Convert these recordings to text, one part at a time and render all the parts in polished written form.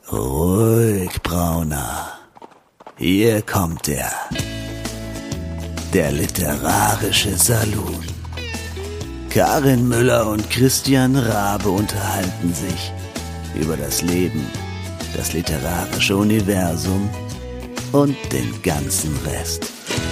Ruhig, Brauner. Hier kommt er. Der literarische Salon. Karin Müller und Christian Rabe unterhalten sich über das Leben, das literarische Universum und den ganzen Rest.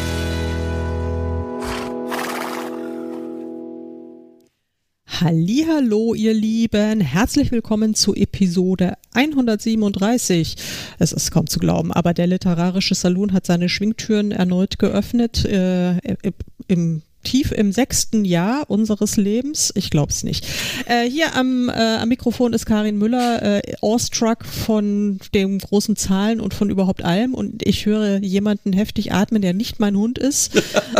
Hallihallo, ihr Lieben. Herzlich willkommen zu Episode 137. Es ist kaum zu glauben, aber der literarische Salon hat seine Schwingtüren erneut geöffnet, tief im 6. Jahr unseres Lebens. Ich glaube es nicht. Hier am Mikrofon ist Karin Müller, awestruck von den großen Zahlen und von überhaupt allem. Und ich höre jemanden heftig atmen, der nicht mein Hund ist.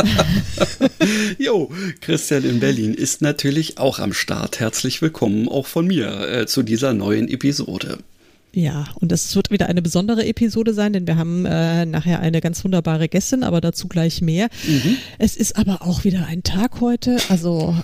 Jo, Christian in Berlin ist natürlich auch am Start. Herzlich willkommen auch von mir zu dieser neuen Episode. Ja, und es wird wieder eine besondere Episode sein, denn wir haben nachher eine ganz wunderbare Gästin, aber dazu gleich mehr. Mhm. Es ist aber auch wieder ein Tag heute, also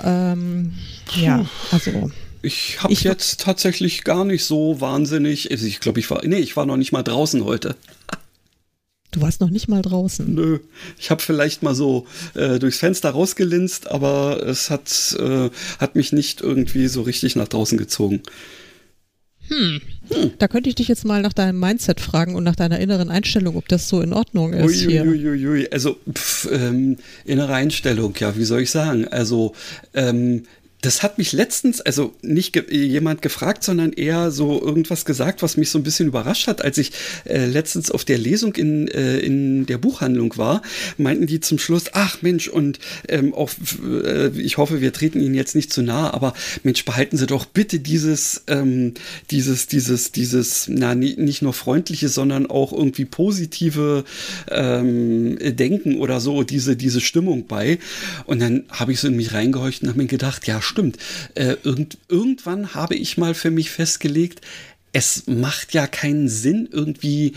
Ich habe jetzt tatsächlich gar nicht so wahnsinnig, also ich glaube, ich war noch nicht mal draußen heute. Du warst noch nicht mal draußen? Nö, ich habe vielleicht mal so durchs Fenster rausgelinst, aber es hat mich nicht irgendwie so richtig nach draußen gezogen. Da könnte ich dich jetzt mal nach deinem Mindset fragen und nach deiner inneren Einstellung, ob das so in Ordnung ist hier. Also innere Einstellung, ja, wie soll ich sagen? Also das hat mich letztens, also nicht jemand gefragt, sondern eher so irgendwas gesagt, was mich so ein bisschen überrascht hat. Als ich letztens auf der Lesung in der Buchhandlung war, meinten die zum Schluss, ach Mensch, und ich hoffe, wir treten Ihnen jetzt nicht zu nahe, aber Mensch, behalten Sie doch bitte dieses, nicht nur freundliche, sondern auch irgendwie positive Denken oder so, diese Stimmung bei. Und dann habe ich so in mich reingehorcht und habe mir gedacht, ja, stimmt. Irgendwann habe ich mal für mich festgelegt, es macht ja keinen Sinn, irgendwie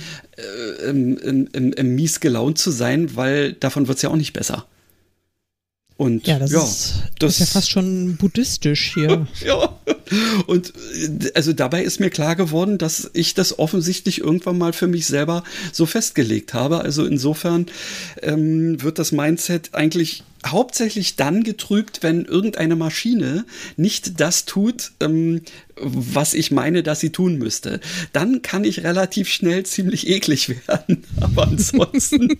mies gelaunt zu sein, weil davon wird es ja auch nicht besser. Und das ist ja fast schon buddhistisch hier. Ja, und also dabei ist mir klar geworden, dass ich das offensichtlich irgendwann mal für mich selber so festgelegt habe. Also insofern wird das Mindset eigentlich hauptsächlich dann getrübt, wenn irgendeine Maschine nicht das tut, was ich meine, dass sie tun müsste. Dann kann ich relativ schnell ziemlich eklig werden. Aber ansonsten...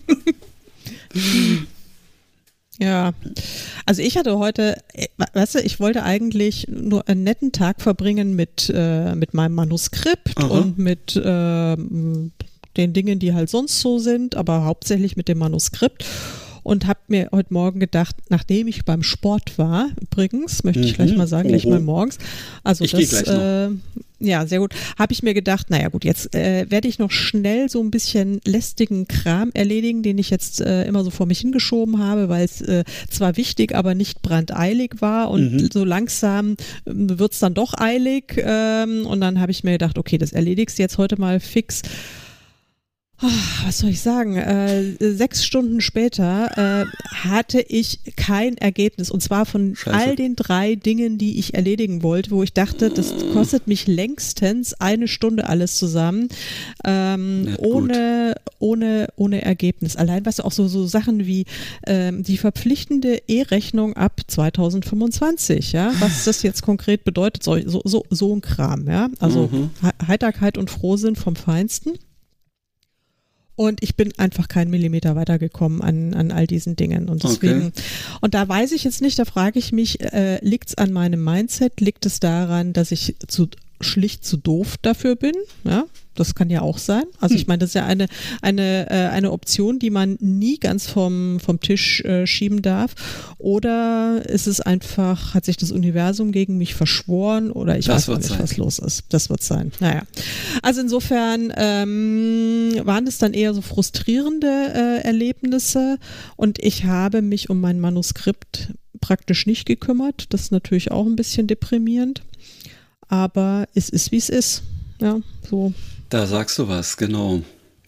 Ja, also ich hatte heute, ich wollte eigentlich nur einen netten Tag verbringen mit meinem Manuskript und mit den Dingen, die halt sonst so sind, aber hauptsächlich mit dem Manuskript. Und habe mir heute Morgen gedacht, nachdem ich beim Sport war, übrigens, möchte ich gleich mal sagen, gleich mal morgens. Also ich gehe gleich noch. Ja, sehr gut. Habe ich mir gedacht, naja gut, jetzt werde ich noch schnell so ein bisschen lästigen Kram erledigen, den ich jetzt immer so vor mich hingeschoben habe, weil es zwar wichtig, aber nicht brandeilig war und so langsam wird es dann doch eilig. Und dann habe ich mir gedacht, okay, das erledigst du jetzt heute mal fix. Was soll ich sagen? 6 Stunden später hatte ich kein Ergebnis, und zwar von all den 3 Dingen, die ich erledigen wollte, wo ich dachte, das kostet mich längstens 1 Stunde alles zusammen, ohne Ergebnis. Allein, weißt du, auch so Sachen wie die verpflichtende E-Rechnung ab 2025, ja, was das jetzt konkret bedeutet, so ein Kram, ja, also Heiterkeit und Frohsinn vom Feinsten. Und ich bin einfach keinen Millimeter weitergekommen an all diesen Dingen. Und deswegen, und da weiß ich jetzt nicht, da frage ich mich, liegt es an meinem Mindset? Liegt es daran, dass ich schlicht zu doof dafür bin? Ja, das kann ja auch sein. Also ich meine, das ist ja eine Option, die man nie ganz vom Tisch schieben darf. Oder ist es einfach, hat sich das Universum gegen mich verschworen, oder ich weiß nicht, was los ist. Das wird sein. Naja. Also insofern waren es dann eher so frustrierende Erlebnisse, und ich habe mich um mein Manuskript praktisch nicht gekümmert. Das ist natürlich auch ein bisschen deprimierend. Aber es ist, wie es ist. Ja, so. Da sagst du was, genau.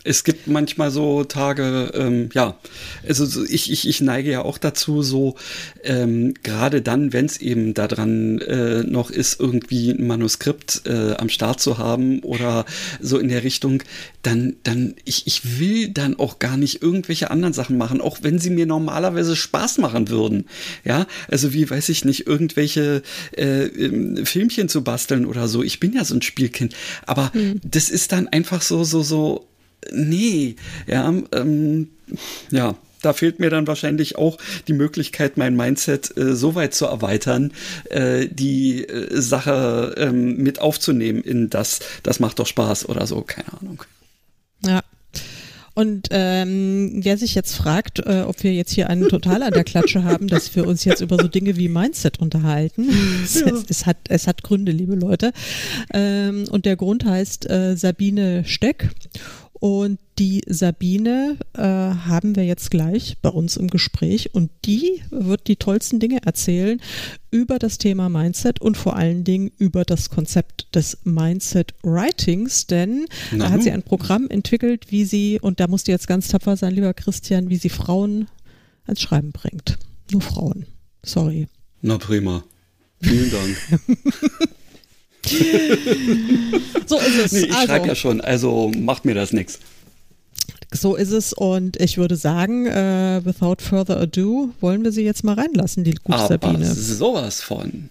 Es gibt manchmal so Tage, also ich neige ja auch dazu, so gerade dann, wenn es eben daran noch ist, irgendwie ein Manuskript am Start zu haben oder so in der Richtung, dann ich will dann auch gar nicht irgendwelche anderen Sachen machen, auch wenn sie mir normalerweise Spaß machen würden. Ja, also wie, weiß ich nicht, irgendwelche Filmchen zu basteln oder so. Ich bin ja so ein Spielkind, aber das ist dann einfach so, nee, da fehlt mir dann wahrscheinlich auch die Möglichkeit, mein Mindset so weit zu erweitern, die Sache mit aufzunehmen in das macht doch Spaß oder so, keine Ahnung. Ja. Und wer sich jetzt fragt, ob wir jetzt hier einen total an der Klatsche haben, dass wir uns jetzt über so Dinge wie Mindset unterhalten. Es hat Gründe, liebe Leute. Und der Grund heißt Sabine Steck. Und die Sabine haben wir jetzt gleich bei uns im Gespräch und die wird die tollsten Dinge erzählen über das Thema Mindset und vor allen Dingen über das Konzept des Mindset Writings, denn da hat sie ein Programm entwickelt, wie sie, und da musst du jetzt ganz tapfer sein, lieber Christian, wie sie Frauen ans Schreiben bringt. Nur Frauen. Sorry. Na prima. Vielen Dank. So ist es. Nee, ich schreibe ja schon, also macht mir das nichts. So ist es und ich würde sagen, without further ado, wollen wir sie jetzt mal reinlassen, die gute Sabine. Aber sowas von.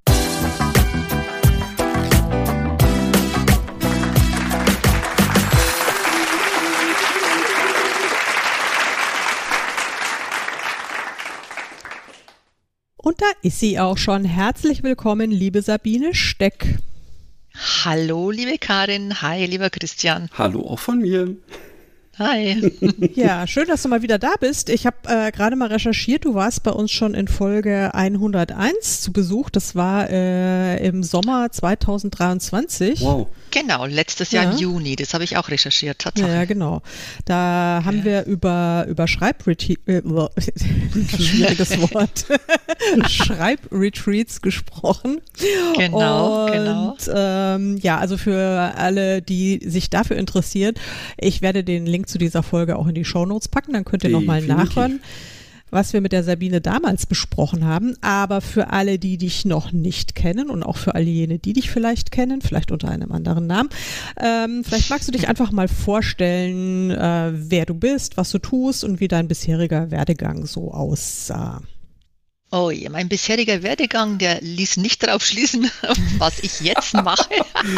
Und da ist sie auch schon. Herzlich willkommen, liebe Sabine Steck. Hallo, liebe Karin. Hi, lieber Christian. Hallo auch von mir. Hi. Ja, schön, dass du mal wieder da bist. Ich habe gerade mal recherchiert, du warst bei uns schon in Folge 101 zu Besuch. Das war im Sommer 2023. Wow. Genau, letztes Jahr im Juni. Das habe ich auch recherchiert. Tatsache. Ja, genau. Da haben wir über Schreibretreats, schwieriges Wort, Schreibretreats gesprochen. Genau. Und also für alle, die sich dafür interessieren, ich werde den Link zu dieser Folge auch in die Shownotes packen, dann könnt ihr nochmal nachhören, was wir mit der Sabine damals besprochen haben. Aber für alle, die dich noch nicht kennen und auch für all jene, die dich vielleicht kennen, vielleicht unter einem anderen Namen, vielleicht magst du dich einfach mal vorstellen, wer du bist, was du tust und wie dein bisheriger Werdegang so aussah. Oh je, mein bisheriger Werdegang, der ließ nicht darauf schließen, was ich jetzt mache.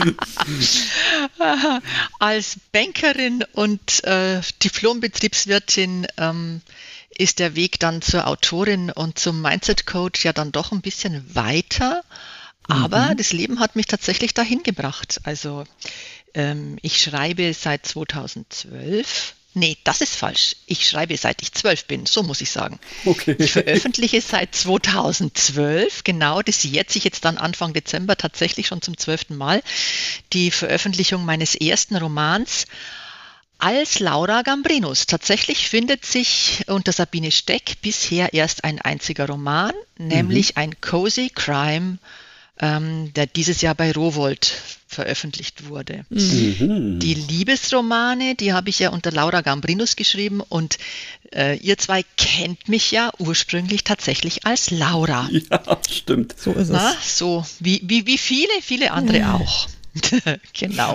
Als Bankerin und Diplom-Betriebswirtin ist der Weg dann zur Autorin und zum Mindset-Coach ja dann doch ein bisschen weiter. Aber das Leben hat mich tatsächlich dahin gebracht. Also ich schreibe seit 2012. Nee, das ist falsch. Ich schreibe, seit ich 12 bin, so muss ich sagen. Okay. Ich veröffentliche seit 2012, genau, das jährt sich jetzt dann Anfang Dezember tatsächlich schon zum 12. Mal, die Veröffentlichung meines ersten Romans als Laura Gambrinus. Tatsächlich findet sich unter Sabine Steck bisher erst ein einziger Roman, nämlich ein Cozy Crime, der dieses Jahr bei Rowohlt veröffentlicht wurde. Die Liebesromane, die habe ich ja unter Laura Gambrinus geschrieben und ihr zwei kennt mich ja ursprünglich tatsächlich als Laura. Ja, stimmt. So ist es. So wie viele andere auch. Genau.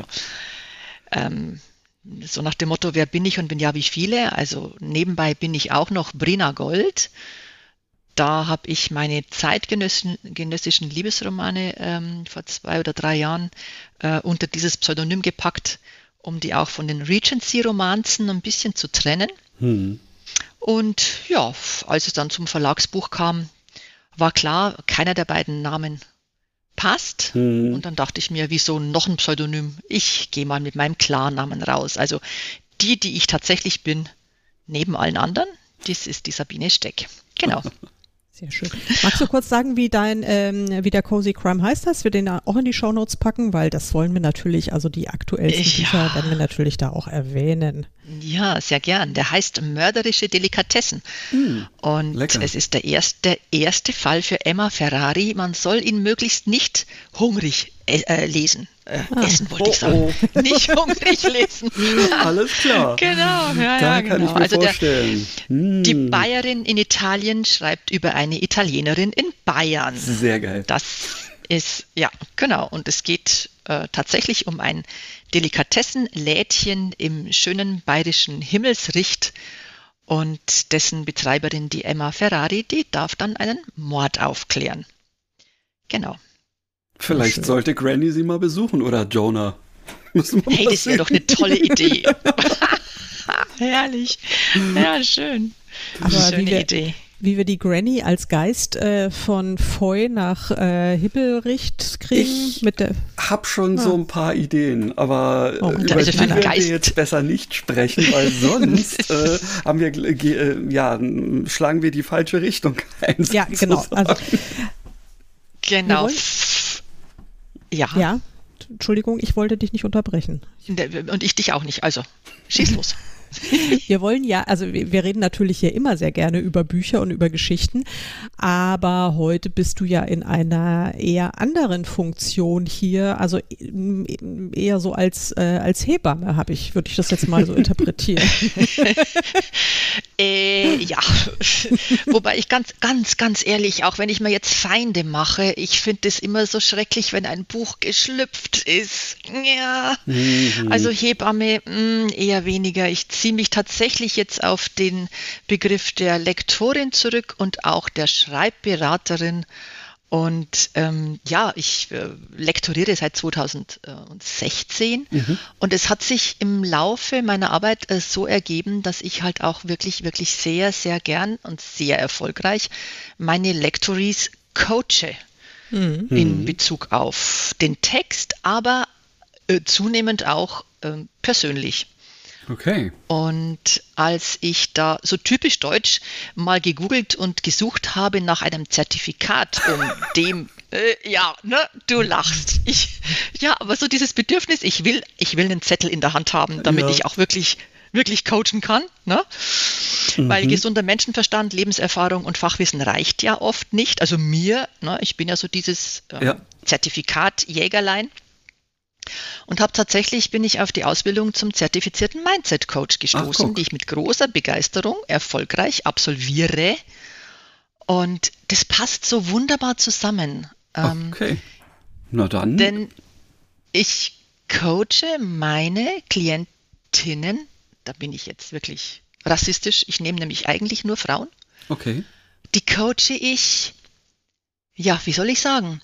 So nach dem Motto, wer bin ich und wenn ja, wie viele? Also nebenbei bin ich auch noch Brina Gold. Da habe ich meine zeitgenössischen Liebesromane vor 2 oder 3 Jahren unter dieses Pseudonym gepackt, um die auch von den Regency-Romanzen ein bisschen zu trennen. Und ja, als es dann zum Verlagsbuch kam, war klar, keiner der beiden Namen passt. Und dann dachte ich mir, wieso noch ein Pseudonym? Ich gehe mal mit meinem Klarnamen raus. Also die ich tatsächlich bin, neben allen anderen, das ist die Sabine Steck. Genau. Sehr schön. Magst du kurz sagen, wie der Cozy Crime heißt, dass wir den auch in die Shownotes packen, weil das wollen wir natürlich, also die aktuellsten Bücher werden wir natürlich da auch erwähnen. Ja, sehr gern. Der heißt Mörderische Delikatessen. Und lecker. es ist der erste Fall für Emma Ferrari. Man soll ihn möglichst nicht hungrig lesen. Essen wollte ich sagen. Nicht hungrig lesen. Alles klar. Genau, Da kann ich mir vorstellen. Die Bayerin in Italien schreibt über eine Italienerin in Bayern. Sehr geil. Das ist, ja, genau. Und es geht tatsächlich um ein Delikatessenlädchen im schönen bayerischen Himmelsricht. Und dessen Betreiberin, die Emma Ferrari, die darf dann einen Mord aufklären. Genau. Vielleicht sollte Granny sie mal besuchen oder Jonah. Hey, das wäre doch eine tolle Idee. Herrlich. Ja, schön. Aber Schöne Idee. Wie wir die Granny als Geist von Foy nach Hibbelricht kriegen. Ich habe schon so ein paar Ideen, aber über die werden wir jetzt besser nicht sprechen, weil sonst haben wir, schlagen wir die falsche Richtung ein. Ja, genau. Also, genau. Ja, Entschuldigung, ich wollte dich nicht unterbrechen. Und ich dich auch nicht, also schieß los. Wir wollen ja, also wir reden natürlich hier immer sehr gerne über Bücher und über Geschichten, aber heute bist du ja in einer eher anderen Funktion hier, also eher so als Hebamme würde ich das jetzt mal so interpretieren. Ja, wobei ich ganz ehrlich, auch wenn ich mir jetzt Feinde mache, ich finde es immer so schrecklich, wenn ein Buch geschlüpft ist. Ja, also Hebamme eher weniger. Ich ziehe mich tatsächlich jetzt auf den Begriff der Lektorin zurück und auch der Schreibberaterin. Und ich lektoriere seit 2016 und es hat sich im Laufe meiner Arbeit so ergeben, dass ich halt auch wirklich, wirklich sehr, sehr gern und sehr erfolgreich meine Lektories coache in Bezug auf den Text, aber zunehmend auch persönlich. Okay. Und als ich da so typisch deutsch mal gegoogelt und gesucht habe nach einem Zertifikat, dem, du lachst. Aber so dieses Bedürfnis, ich will einen Zettel in der Hand haben, damit ich auch wirklich coachen kann, ne? Weil gesunder Menschenverstand, Lebenserfahrung und Fachwissen reicht ja oft nicht. Also mir, ne, ich bin ja so dieses Zertifikat Jägerlein. Und bin ich auf die Ausbildung zum zertifizierten Mindset-Coach gestoßen, die ich mit großer Begeisterung erfolgreich absolviere. Und das passt so wunderbar zusammen. Okay, na dann. Denn ich coache meine Klientinnen, da bin ich jetzt wirklich rassistisch, ich nehme nämlich eigentlich nur Frauen. Okay. Die coache ich, wie soll ich sagen,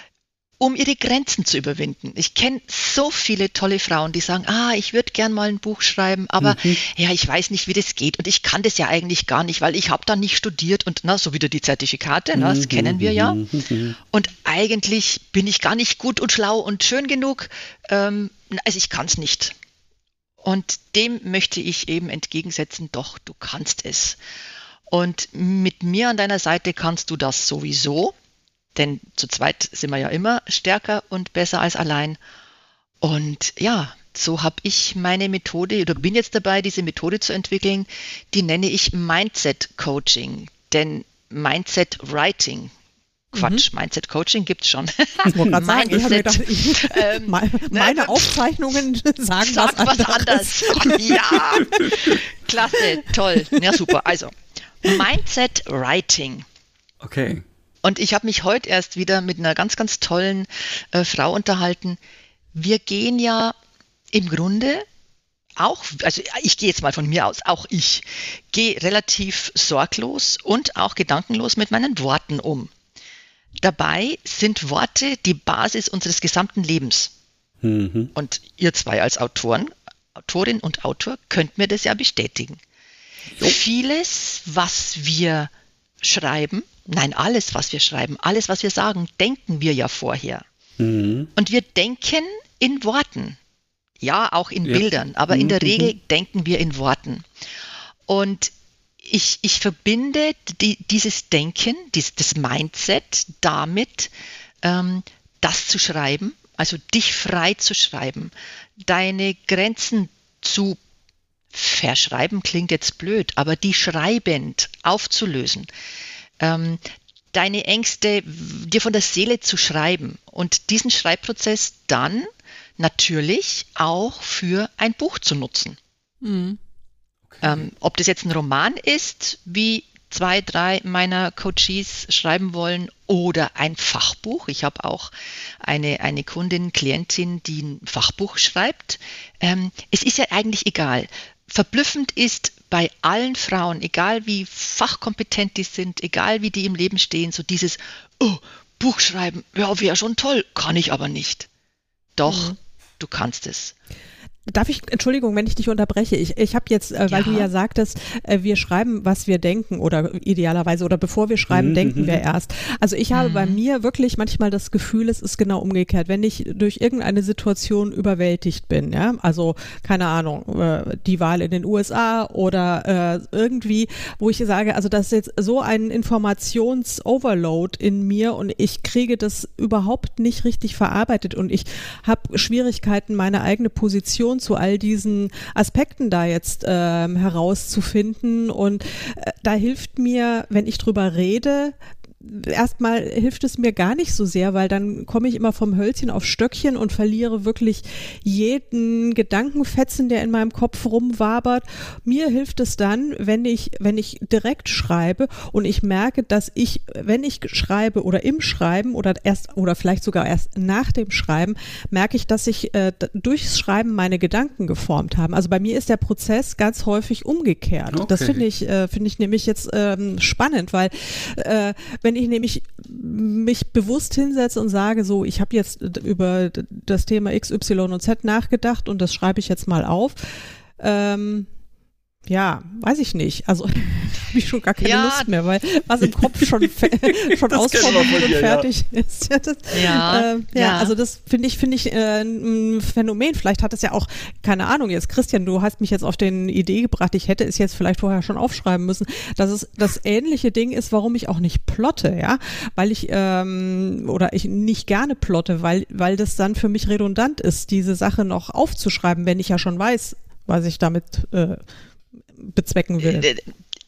um ihre Grenzen zu überwinden. Ich kenne so viele tolle Frauen, die sagen, ich würde gern mal ein Buch schreiben, aber ich weiß nicht, wie das geht und ich kann das ja eigentlich gar nicht, weil ich habe da nicht studiert und so wieder die Zertifikate, das kennen wir ja. Und eigentlich bin ich gar nicht gut und schlau und schön genug, also ich kann es nicht. Und dem möchte ich eben entgegensetzen, doch, du kannst es. Und mit mir an deiner Seite kannst du das sowieso. Denn zu zweit sind wir ja immer stärker und besser als allein. Und so habe ich meine Methode oder bin jetzt dabei, diese Methode zu entwickeln, die nenne ich Mindset Coaching. Denn Mindset Writing, Mindset Coaching gibt es schon. Ich wollte gerade sagen, ich habe gedacht, meine Aufzeichnungen sagen was anderes. Ja, klasse, toll, ja super. Also, Mindset Writing. Okay. Und ich habe mich heute erst wieder mit einer ganz, ganz tollen Frau unterhalten. Wir gehen ja im Grunde auch, also ich gehe jetzt mal von mir aus, auch ich gehe relativ sorglos und auch gedankenlos mit meinen Worten um. Dabei sind Worte die Basis unseres gesamten Lebens. Und ihr zwei als Autorin und Autor könnt mir das ja bestätigen. Vieles, was wir schreiben, alles, was wir schreiben, alles, was wir sagen, denken wir ja vorher. Und wir denken in Worten. Ja, auch in Bildern, aber in der Regel denken wir in Worten. Und ich verbinde dieses Denken, das Mindset damit, das zu schreiben, also dich frei zu schreiben, deine Grenzen zu verschreiben klingt jetzt blöd, aber die schreibend aufzulösen, deine Ängste dir von der Seele zu schreiben und diesen Schreibprozess dann natürlich auch für ein Buch zu nutzen. Mhm. Ob das jetzt ein Roman ist, wie 2, 3 meiner Coaches schreiben wollen, oder ein Fachbuch. Ich habe auch eine Kundin, Klientin, die ein Fachbuch schreibt. Es ist ja eigentlich egal. Verblüffend ist bei allen Frauen, egal wie fachkompetent die sind, egal wie die im Leben stehen, so dieses, oh, Buch schreiben, ja, wäre schon toll, kann ich aber nicht. Doch, du kannst es. Darf ich, Entschuldigung, wenn ich dich unterbreche, ich habe jetzt, weil du ja sagtest, wir schreiben, was wir denken oder idealerweise oder bevor wir schreiben, denken wir erst. Also ich habe bei mir wirklich manchmal das Gefühl, es ist genau umgekehrt. Wenn ich durch irgendeine Situation überwältigt bin, ja, also keine Ahnung, die Wahl in den USA oder irgendwie, wo ich sage, also das ist jetzt so ein Informations-Overload in mir und ich kriege das überhaupt nicht richtig verarbeitet und ich habe Schwierigkeiten, meine eigene Position zu all diesen Aspekten da jetzt herauszufinden und da hilft mir, wenn ich drüber rede, erstmal hilft es mir gar nicht so sehr, weil dann komme ich immer vom Hölzchen auf Stöckchen und verliere wirklich jeden Gedankenfetzen, der in meinem Kopf rumwabert. Mir hilft es dann, wenn ich direkt schreibe und ich merke, dass ich, wenn ich schreibe oder im Schreiben oder vielleicht sogar erst nach dem Schreiben, merke ich, dass sich durchs Schreiben meine Gedanken geformt haben. Also bei mir ist der Prozess ganz häufig umgekehrt. Okay. Das finde ich nämlich jetzt spannend, weil wenn ich nämlich mich bewusst hinsetze und sage, so, ich habe jetzt über das Thema X, Y und Z nachgedacht und das schreibe ich jetzt mal auf, ja, weiß ich nicht. Also habe ich schon gar keine Lust mehr, weil was im Kopf schon ausformuliert und fertig ist. Also das finde ich ein Phänomen. Vielleicht hat es ja auch, keine Ahnung, jetzt Christian, du hast mich jetzt auf den Idee gebracht, ich hätte es jetzt vielleicht vorher schon aufschreiben müssen, dass es das ähnliche Ding ist, warum ich auch nicht plotte, ja, weil ich nicht gerne plotte, weil das dann für mich redundant ist, diese Sache noch aufzuschreiben, wenn ich ja schon weiß, was ich damit bezwecken will.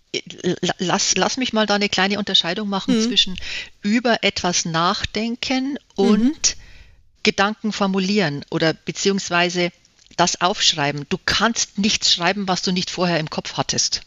Lass mich mal da eine kleine Unterscheidung machen zwischen über etwas nachdenken und Gedanken formulieren oder beziehungsweise das aufschreiben. Du kannst nichts schreiben, was du nicht vorher im Kopf hattest.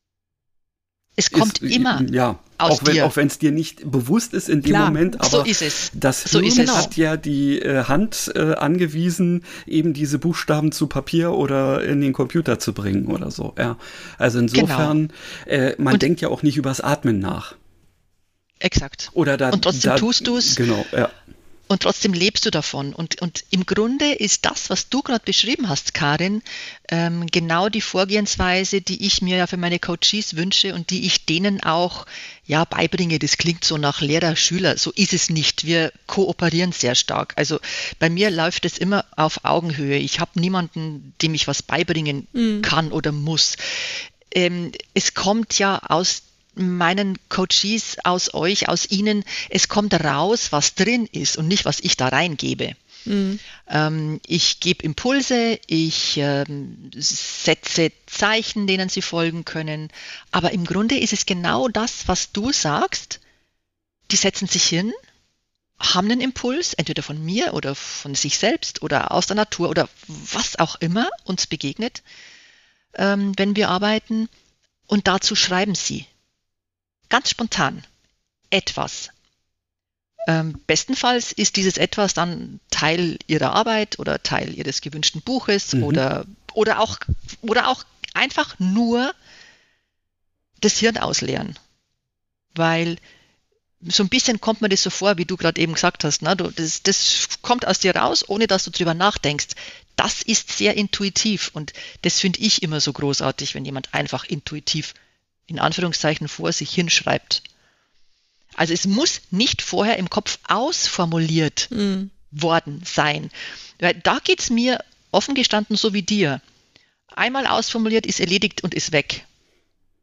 Es kommt immer aus dir. Auch wenn es dir nicht bewusst ist in dem Moment, aber so ist es. Das Hirn hat ja die Hand angewiesen, eben diese Buchstaben zu Papier oder in den Computer zu bringen oder so. Ja. Also insofern, man denkt ja auch nicht übers Atmen nach. Exakt. Oder und trotzdem tust du es. Genau, ja. Und trotzdem lebst du davon. Und im Grunde ist das, was du gerade beschrieben hast, Karin, genau die Vorgehensweise, die ich mir ja für meine Coaches wünsche und die ich denen auch beibringe. Das klingt so nach Lehrer-Schüler. So ist es nicht. Wir kooperieren sehr stark. Also bei mir läuft es immer auf Augenhöhe. Ich habe niemanden, dem ich was beibringen kann oder muss. Es kommt ja aus meinen Coaches, aus euch, aus Ihnen, es kommt raus, was drin ist und nicht, was ich da reingebe. Ich gebe Impulse, ich setze Zeichen, denen Sie folgen können, aber im Grunde ist es genau das, was du sagst. Die setzen sich hin, haben einen Impuls, entweder von mir oder von sich selbst oder aus der Natur oder was auch immer uns begegnet, wenn wir arbeiten, und dazu schreiben sie. Ganz spontan etwas. Bestenfalls ist dieses etwas dann Teil ihrer Arbeit oder Teil ihres gewünschten Buches oder auch einfach nur das Hirn ausleeren. Weil so ein bisschen kommt mir das so vor, wie du gerade eben gesagt hast. Ne? Das kommt aus dir raus, ohne dass du drüber nachdenkst. Das ist sehr intuitiv und das finde ich immer so großartig, wenn jemand einfach intuitiv in Anführungszeichen vor sich hinschreibt. Also es muss nicht vorher im Kopf ausformuliert worden sein. Weil da geht es mir offen gestanden so wie dir. Einmal ausformuliert, ist erledigt und ist weg.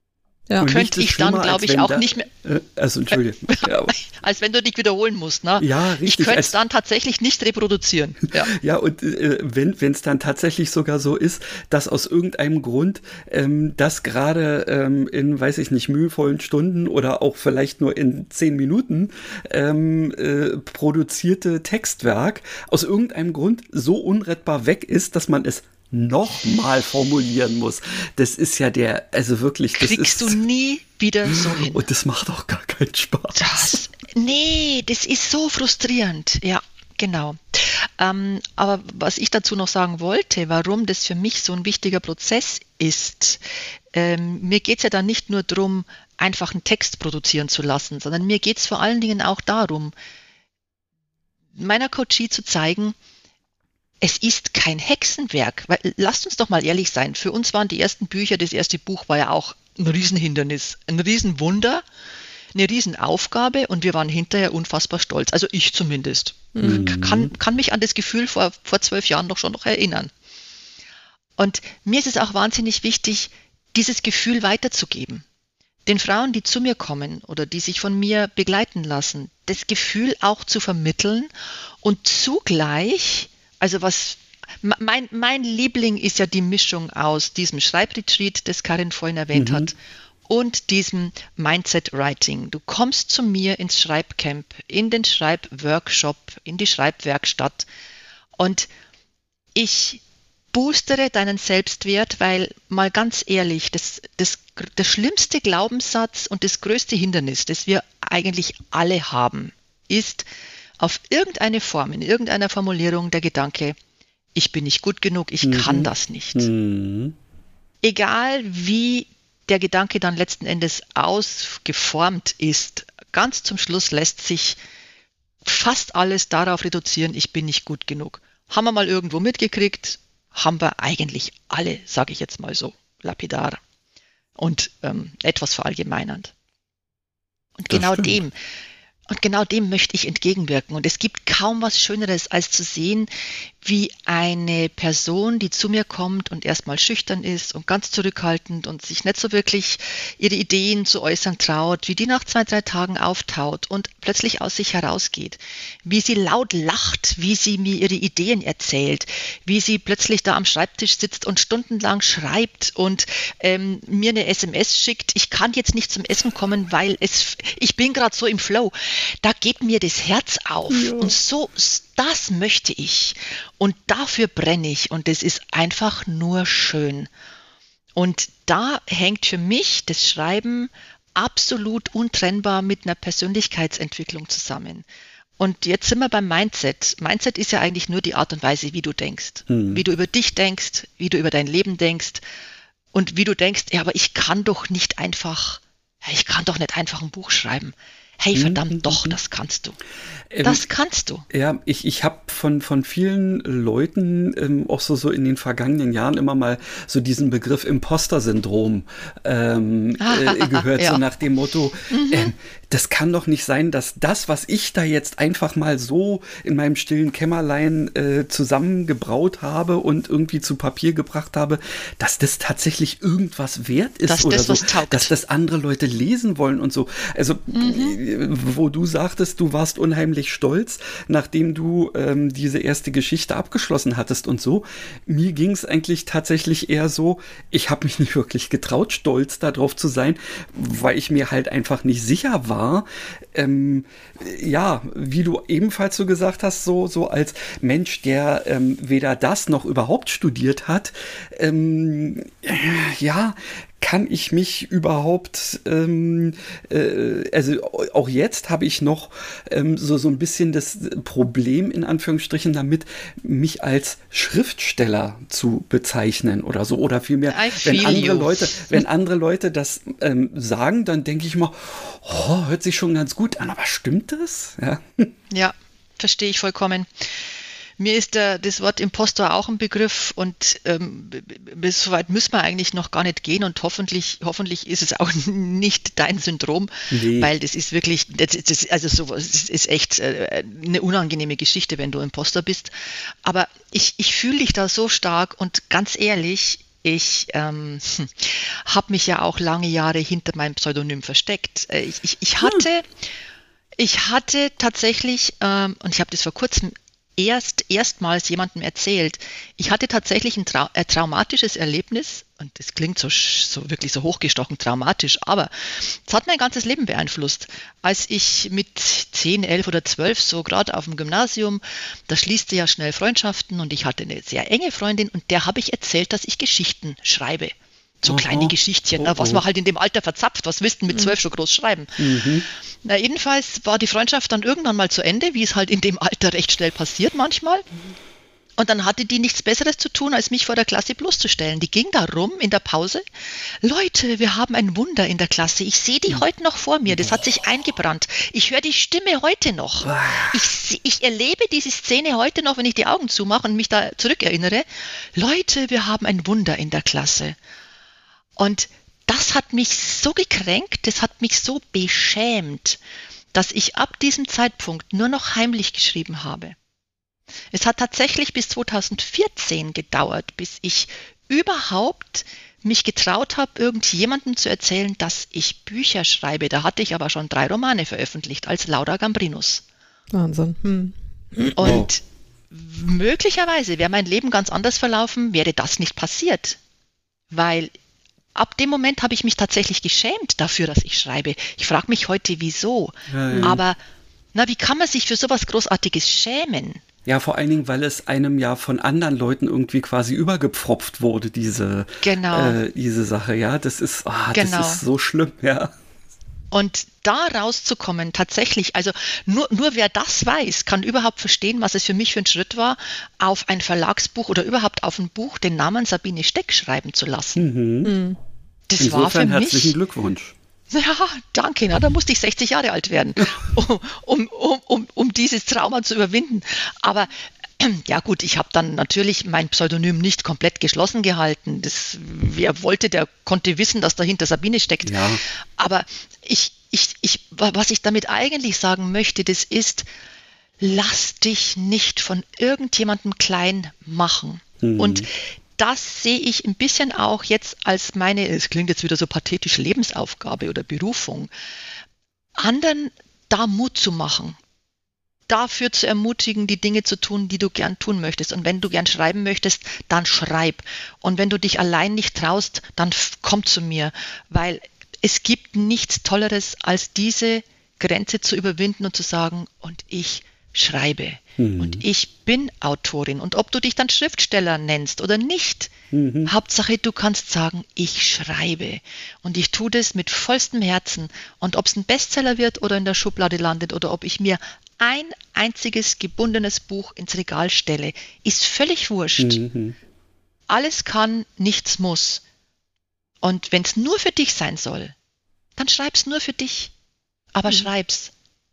Ja. Könnte ich dann, glaube ich, auch nicht mehr. Also, Entschuldigung. Ja. Als wenn du dich wiederholen musst, ne? Ja, richtig. Ich könnte es dann tatsächlich nicht reproduzieren. Ja, ja, und wenn es dann tatsächlich sogar so ist, dass aus irgendeinem Grund das gerade in, weiß ich nicht, mühevollen Stunden oder auch vielleicht nur in 10 Minuten produzierte Textwerk aus irgendeinem Grund so unrettbar weg ist, dass man es nochmal formulieren muss. Das ist ja also wirklich, das kriegst du nie wieder so hin. Und das macht auch gar keinen Spaß. Das ist so frustrierend. Ja, genau. Aber was ich dazu noch sagen wollte, warum das für mich so ein wichtiger Prozess ist, mir geht es ja dann nicht nur darum, einfach einen Text produzieren zu lassen, sondern mir geht es vor allen Dingen auch darum, meiner Coachie zu zeigen, es ist kein Hexenwerk, weil lasst uns doch mal ehrlich sein, für uns waren die ersten Bücher, das erste Buch war ja auch ein Riesenhindernis, ein Riesenwunder, eine Riesenaufgabe und wir waren hinterher unfassbar stolz, also ich zumindest. Kann mich an das Gefühl vor 12 Jahren doch schon noch erinnern. Und mir ist es auch wahnsinnig wichtig, dieses Gefühl weiterzugeben. Den Frauen, die zu mir kommen oder die sich von mir begleiten lassen, das Gefühl auch zu vermitteln und zugleich, also mein Liebling ist ja die Mischung aus diesem Schreibretreat, das Karin vorhin erwähnt hat, und diesem Mindset Writing. Du kommst zu mir ins Schreibcamp, in den Schreibworkshop, in die Schreibwerkstatt und ich boostere deinen Selbstwert, weil mal ganz ehrlich, der schlimmste Glaubenssatz und das größte Hindernis, das wir eigentlich alle haben, ist auf irgendeine Form, in irgendeiner Formulierung der Gedanke, ich bin nicht gut genug, ich kann das nicht. Egal wie der Gedanke dann letzten Endes ausgeformt ist, ganz zum Schluss lässt sich fast alles darauf reduzieren, ich bin nicht gut genug. Haben wir mal irgendwo mitgekriegt, haben wir eigentlich alle, sage ich jetzt mal so, lapidar und etwas verallgemeinernd. Und genau dem möchte ich entgegenwirken. Und es gibt kaum was Schöneres, als zu sehen, wie eine Person, die zu mir kommt und erstmal schüchtern ist und ganz zurückhaltend und sich nicht so wirklich ihre Ideen zu äußern traut, wie die nach 2-3 Tagen auftaut und plötzlich aus sich herausgeht, wie sie laut lacht, wie sie mir ihre Ideen erzählt, wie sie plötzlich da am Schreibtisch sitzt und stundenlang schreibt und mir eine SMS schickt, ich kann jetzt nicht zum Essen kommen, weil ich bin gerade so im Flow. Da geht mir das Herz auf. Ja. Und so, das möchte ich. Und dafür brenne ich. Und es ist einfach nur schön. Und da hängt für mich das Schreiben absolut untrennbar mit einer Persönlichkeitsentwicklung zusammen. Und jetzt sind wir beim Mindset. Mindset ist ja eigentlich nur die Art und Weise, wie du denkst. Wie du über dich denkst, wie du über dein Leben denkst. Und wie du denkst, ja, aber ich kann doch nicht einfach ein Buch schreiben. Hey, verdammt, doch, das kannst du. Das kannst du. Ja, ich habe von vielen Leuten auch so in den vergangenen Jahren immer mal so diesen Begriff Imposter-Syndrom gehört, ja. So nach dem Motto, das kann doch nicht sein, dass das, was ich da jetzt einfach mal so in meinem stillen Kämmerlein zusammengebraut habe und irgendwie zu Papier gebracht habe, dass das tatsächlich irgendwas wert ist dass oder das so, was taugt. Dass das andere Leute lesen wollen und so. Also wo du sagtest, du warst unheimlich stolz, nachdem du diese erste Geschichte abgeschlossen hattest und so. Mir ging es eigentlich tatsächlich eher so, ich habe mich nicht wirklich getraut, stolz darauf zu sein, weil ich mir halt einfach nicht sicher war. Ja, wie du ebenfalls so gesagt hast, so als Mensch, der weder das noch überhaupt studiert hat, ja, kann ich mich überhaupt, also auch jetzt habe ich noch so ein bisschen das Problem, in Anführungsstrichen, damit, mich als Schriftsteller zu bezeichnen oder so. Oder vielmehr, wenn andere Leute das sagen, dann denke ich mal, oh, hört sich schon ganz gut an, aber stimmt das? Ja, verstehe ich vollkommen. Mir ist das Wort Impostor auch ein Begriff und bis soweit müssen wir eigentlich noch gar nicht gehen und hoffentlich ist es auch nicht dein Syndrom, weil das ist wirklich, das ist echt eine unangenehme Geschichte, wenn du Impostor bist. Aber ich fühle dich da so stark und ganz ehrlich, ich habe mich ja auch lange Jahre hinter meinem Pseudonym versteckt. Ich hatte tatsächlich, und ich habe das vor kurzem erstmals jemandem erzählt, ich hatte tatsächlich ein traumatisches Erlebnis, und das klingt so wirklich so hochgestochen traumatisch, aber es hat mein ganzes Leben beeinflusst. Als ich mit 10, 11 oder 12, so gerade auf dem Gymnasium, da schließt ja schnell Freundschaften, und ich hatte eine sehr enge Freundin, und der habe ich erzählt, dass ich Geschichten schreibe. So kleine Geschichtchen, was man halt in dem Alter verzapft. Was willst du mit 12 schon groß schreiben? Na, jedenfalls war die Freundschaft dann irgendwann mal zu Ende, wie es halt in dem Alter recht schnell passiert manchmal. Und dann hatte die nichts Besseres zu tun, als mich vor der Klasse bloßzustellen. Die ging da rum in der Pause. Leute, wir haben ein Wunder in der Klasse. Ich sehe die heute noch vor mir. Das hat sich eingebrannt. Ich höre die Stimme heute noch. Ich erlebe diese Szene heute noch, wenn ich die Augen zumache und mich da zurückerinnere. Leute, wir haben ein Wunder in der Klasse. Und das hat mich so gekränkt, das hat mich so beschämt, dass ich ab diesem Zeitpunkt nur noch heimlich geschrieben habe. Es hat tatsächlich bis 2014 gedauert, bis ich überhaupt mich getraut habe, irgendjemandem zu erzählen, dass ich Bücher schreibe. Da hatte ich aber schon 3 Romane veröffentlicht als Laura Gambrinus. Wahnsinn. Und möglicherweise wäre mein Leben ganz anders verlaufen, wäre das nicht passiert. Weil ab dem Moment habe ich mich tatsächlich geschämt dafür, dass ich schreibe. Ich frage mich heute, wieso. Aber wie kann man sich für sowas Großartiges schämen? Ja, vor allen Dingen, weil es einem ja von anderen Leuten irgendwie quasi übergepfropft wurde, diese Sache. Ja, das ist so schlimm, ja. Und da rauszukommen, tatsächlich, also nur wer das weiß, kann überhaupt verstehen, was es für mich für ein Schritt war, auf ein Verlagsbuch oder überhaupt auf ein Buch den Namen Sabine Steck schreiben zu lassen. Das Insofern war für mich, herzlichen Glückwunsch. Ja, danke. Da musste ich 60 Jahre alt werden, um dieses Trauma zu überwinden. Aber ja gut, ich habe dann natürlich mein Pseudonym nicht komplett geschlossen gehalten. Wer wollte, der konnte wissen, dass dahinter Sabine steckt. Ja. Aber was ich damit eigentlich sagen möchte, das ist, lass dich nicht von irgendjemandem klein machen. Und das sehe ich ein bisschen auch jetzt als meine, es klingt jetzt wieder so pathetisch, Lebensaufgabe oder Berufung, anderen da Mut zu machen, dafür zu ermutigen, die Dinge zu tun, die du gern tun möchtest. Und wenn du gern schreiben möchtest, dann schreib. Und wenn du dich allein nicht traust, dann komm zu mir, weil es gibt nichts Tolleres, als diese Grenze zu überwinden und zu sagen, und ich schreibe. Und ich bin Autorin. Und ob du dich dann Schriftsteller nennst oder nicht, Hauptsache du kannst sagen, ich schreibe. Und ich tue das mit vollstem Herzen. Und ob es ein Bestseller wird oder in der Schublade landet oder ob ich mir ein einziges gebundenes Buch ins Regal stelle, ist völlig wurscht. Alles kann, nichts muss. Und wenn es nur für dich sein soll, dann schreib's nur für dich. Aber schreib's.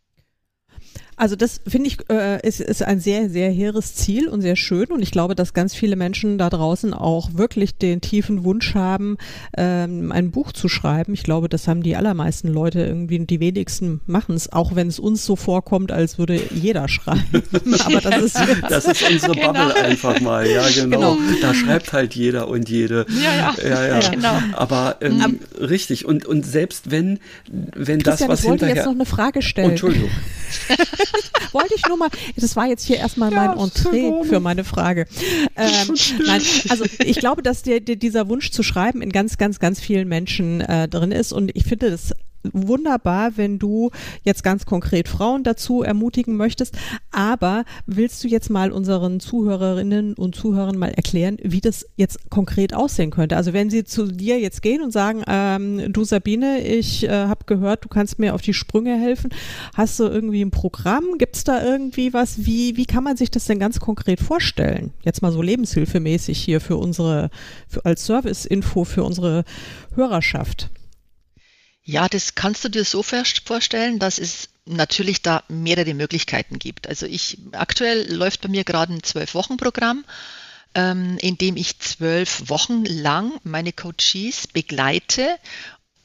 Also das finde ich ist ein sehr, sehr hehres Ziel und sehr schön, und ich glaube, dass ganz viele Menschen da draußen auch wirklich den tiefen Wunsch haben, ein Buch zu schreiben. Ich glaube, das haben die allermeisten Leute irgendwie, die wenigsten machen es, auch wenn es uns so vorkommt, als würde jeder schreiben. Aber das ist unsere Bubble einfach mal, ja genau. Da schreibt halt jeder und jede. Ja. Genau. Aber richtig, und selbst wenn Christian, das, was ich wollte hinterher... jetzt noch eine Frage stellen. Entschuldigung. Wollte ich nur mal, das war jetzt hier erstmal mein Entree für meine Frage. Nein, also ich glaube, dass dieser Wunsch zu schreiben in ganz, ganz, ganz vielen Menschen drin ist, und ich finde das wunderbar, wenn du jetzt ganz konkret Frauen dazu ermutigen möchtest, aber willst du jetzt mal unseren Zuhörerinnen und Zuhörern mal erklären, wie das jetzt konkret aussehen könnte? Also wenn sie zu dir jetzt gehen und sagen, du Sabine, ich habe gehört, du kannst mir auf die Sprünge helfen, hast du irgendwie ein Programm, gibt es da irgendwie was, wie kann man sich das denn ganz konkret vorstellen? Jetzt mal so lebenshilfemäßig hier als Service-Info für unsere Hörerschaft. Ja, das kannst du dir so vorstellen, dass es natürlich da mehrere Möglichkeiten gibt. Also aktuell läuft bei mir gerade ein 12-Wochen-Programm, in dem ich 12 Wochen lang meine Coaches begleite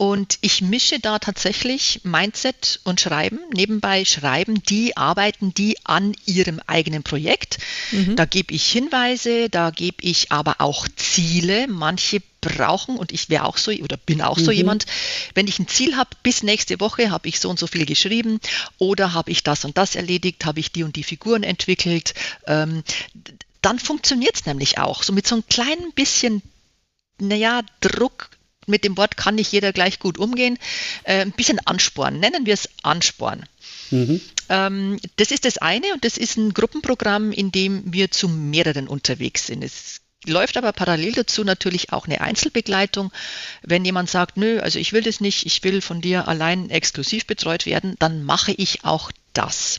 Und ich mische da tatsächlich Mindset und Schreiben. Nebenbei arbeiten die an ihrem eigenen Projekt. Da gebe ich Hinweise, da gebe ich aber auch Ziele. Manche brauchen, und ich wäre auch so oder bin auch so jemand, wenn ich ein Ziel habe, bis nächste Woche habe ich so und so viel geschrieben oder habe ich das und das erledigt, habe ich die und die Figuren entwickelt, dann funktioniert es nämlich auch. So mit so einem kleinen bisschen, Druck. Mit dem Wort kann nicht jeder gleich gut umgehen. Ein bisschen Ansporn, nennen wir es Ansporn. Das ist das eine und das ist ein Gruppenprogramm, in dem wir zu mehreren unterwegs sind. Es läuft aber parallel dazu natürlich auch eine Einzelbegleitung. Wenn jemand sagt, nö, also ich will das nicht, ich will von dir allein exklusiv betreut werden, dann mache ich auch das.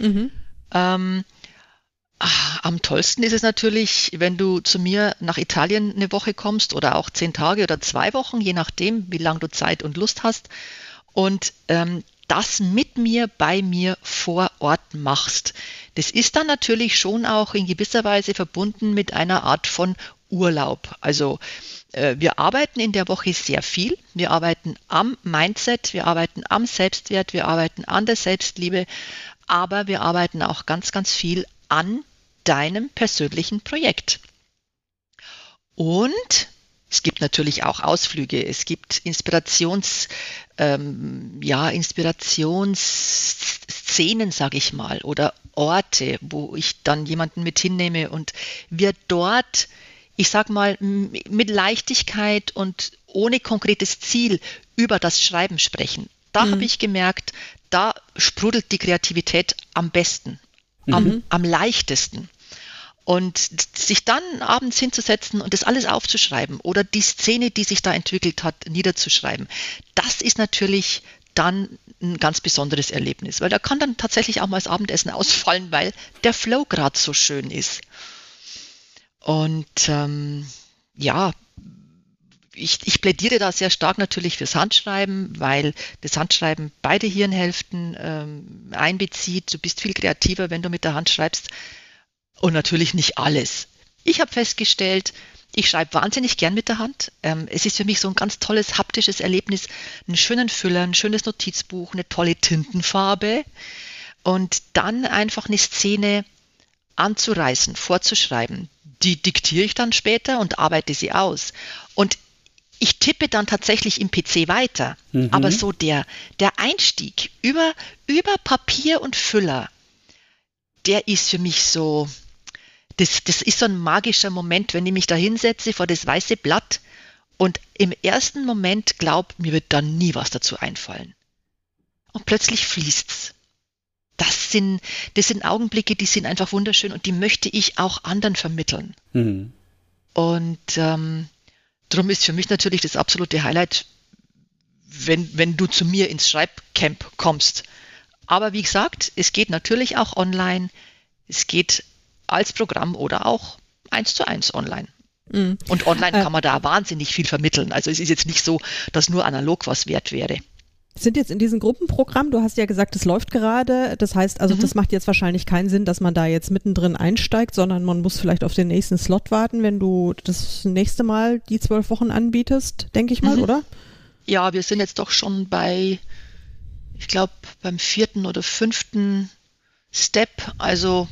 Am tollsten ist es natürlich, wenn du zu mir nach Italien eine Woche kommst oder auch 10 Tage oder 2 Wochen, je nachdem, wie lange du Zeit und Lust hast und das mit mir, bei mir vor Ort machst. Das ist dann natürlich schon auch in gewisser Weise verbunden mit einer Art von Urlaub. Also wir arbeiten in der Woche sehr viel. Wir arbeiten am Mindset, wir arbeiten am Selbstwert, wir arbeiten an der Selbstliebe, aber wir arbeiten auch ganz, ganz viel an deinem persönlichen Projekt. Und es gibt natürlich auch Ausflüge, es gibt Inspirationsszenen, sage ich mal, oder Orte, wo ich dann jemanden mit hinnehme und wir dort, ich sag mal, mit Leichtigkeit und ohne konkretes Ziel über das Schreiben sprechen. Da habe ich gemerkt, da sprudelt die Kreativität am besten, am leichtesten. Und sich dann abends hinzusetzen und das alles aufzuschreiben oder die Szene, die sich da entwickelt hat, niederzuschreiben, das ist natürlich dann ein ganz besonderes Erlebnis, weil da kann dann tatsächlich auch mal das Abendessen ausfallen, weil der Flow gerade so schön ist. Und ich plädiere da sehr stark natürlich fürs Handschreiben, weil das Handschreiben beide Hirnhälften einbezieht. Du bist viel kreativer, wenn du mit der Hand schreibst. Und natürlich nicht alles. Ich habe festgestellt, ich schreibe wahnsinnig gern mit der Hand. Es ist für mich so ein ganz tolles haptisches Erlebnis, einen schönen Füller, ein schönes Notizbuch, eine tolle Tintenfarbe und dann einfach eine Szene anzureißen, vorzuschreiben. Die diktiere ich dann später und arbeite sie aus. Und ich tippe dann tatsächlich im PC weiter. Aber so der Einstieg über Papier und Füller, der ist für mich so, das ist so ein magischer Moment, wenn ich mich da hinsetze vor das weiße Blatt und im ersten Moment mir wird da nie was dazu einfallen. Und plötzlich fließt's. Das sind Augenblicke, die sind einfach wunderschön und die möchte ich auch anderen vermitteln. Und darum ist für mich natürlich das absolute Highlight, wenn du zu mir ins Schreibcamp kommst. Aber wie gesagt, es geht natürlich auch online. Es geht als Programm oder auch 1:1 online. Und online kann man da wahnsinnig viel vermitteln. Also es ist jetzt nicht so, dass nur analog was wert wäre. Sind jetzt in diesem Gruppenprogramm, du hast ja gesagt, es läuft gerade, das heißt, also das macht jetzt wahrscheinlich keinen Sinn, dass man da jetzt mittendrin einsteigt, sondern man muss vielleicht auf den nächsten Slot warten, wenn du das nächste Mal die 12 Wochen anbietest, denke ich mal, oder? Ja, wir sind jetzt doch schon ich glaube, beim 4. oder 5. Step, also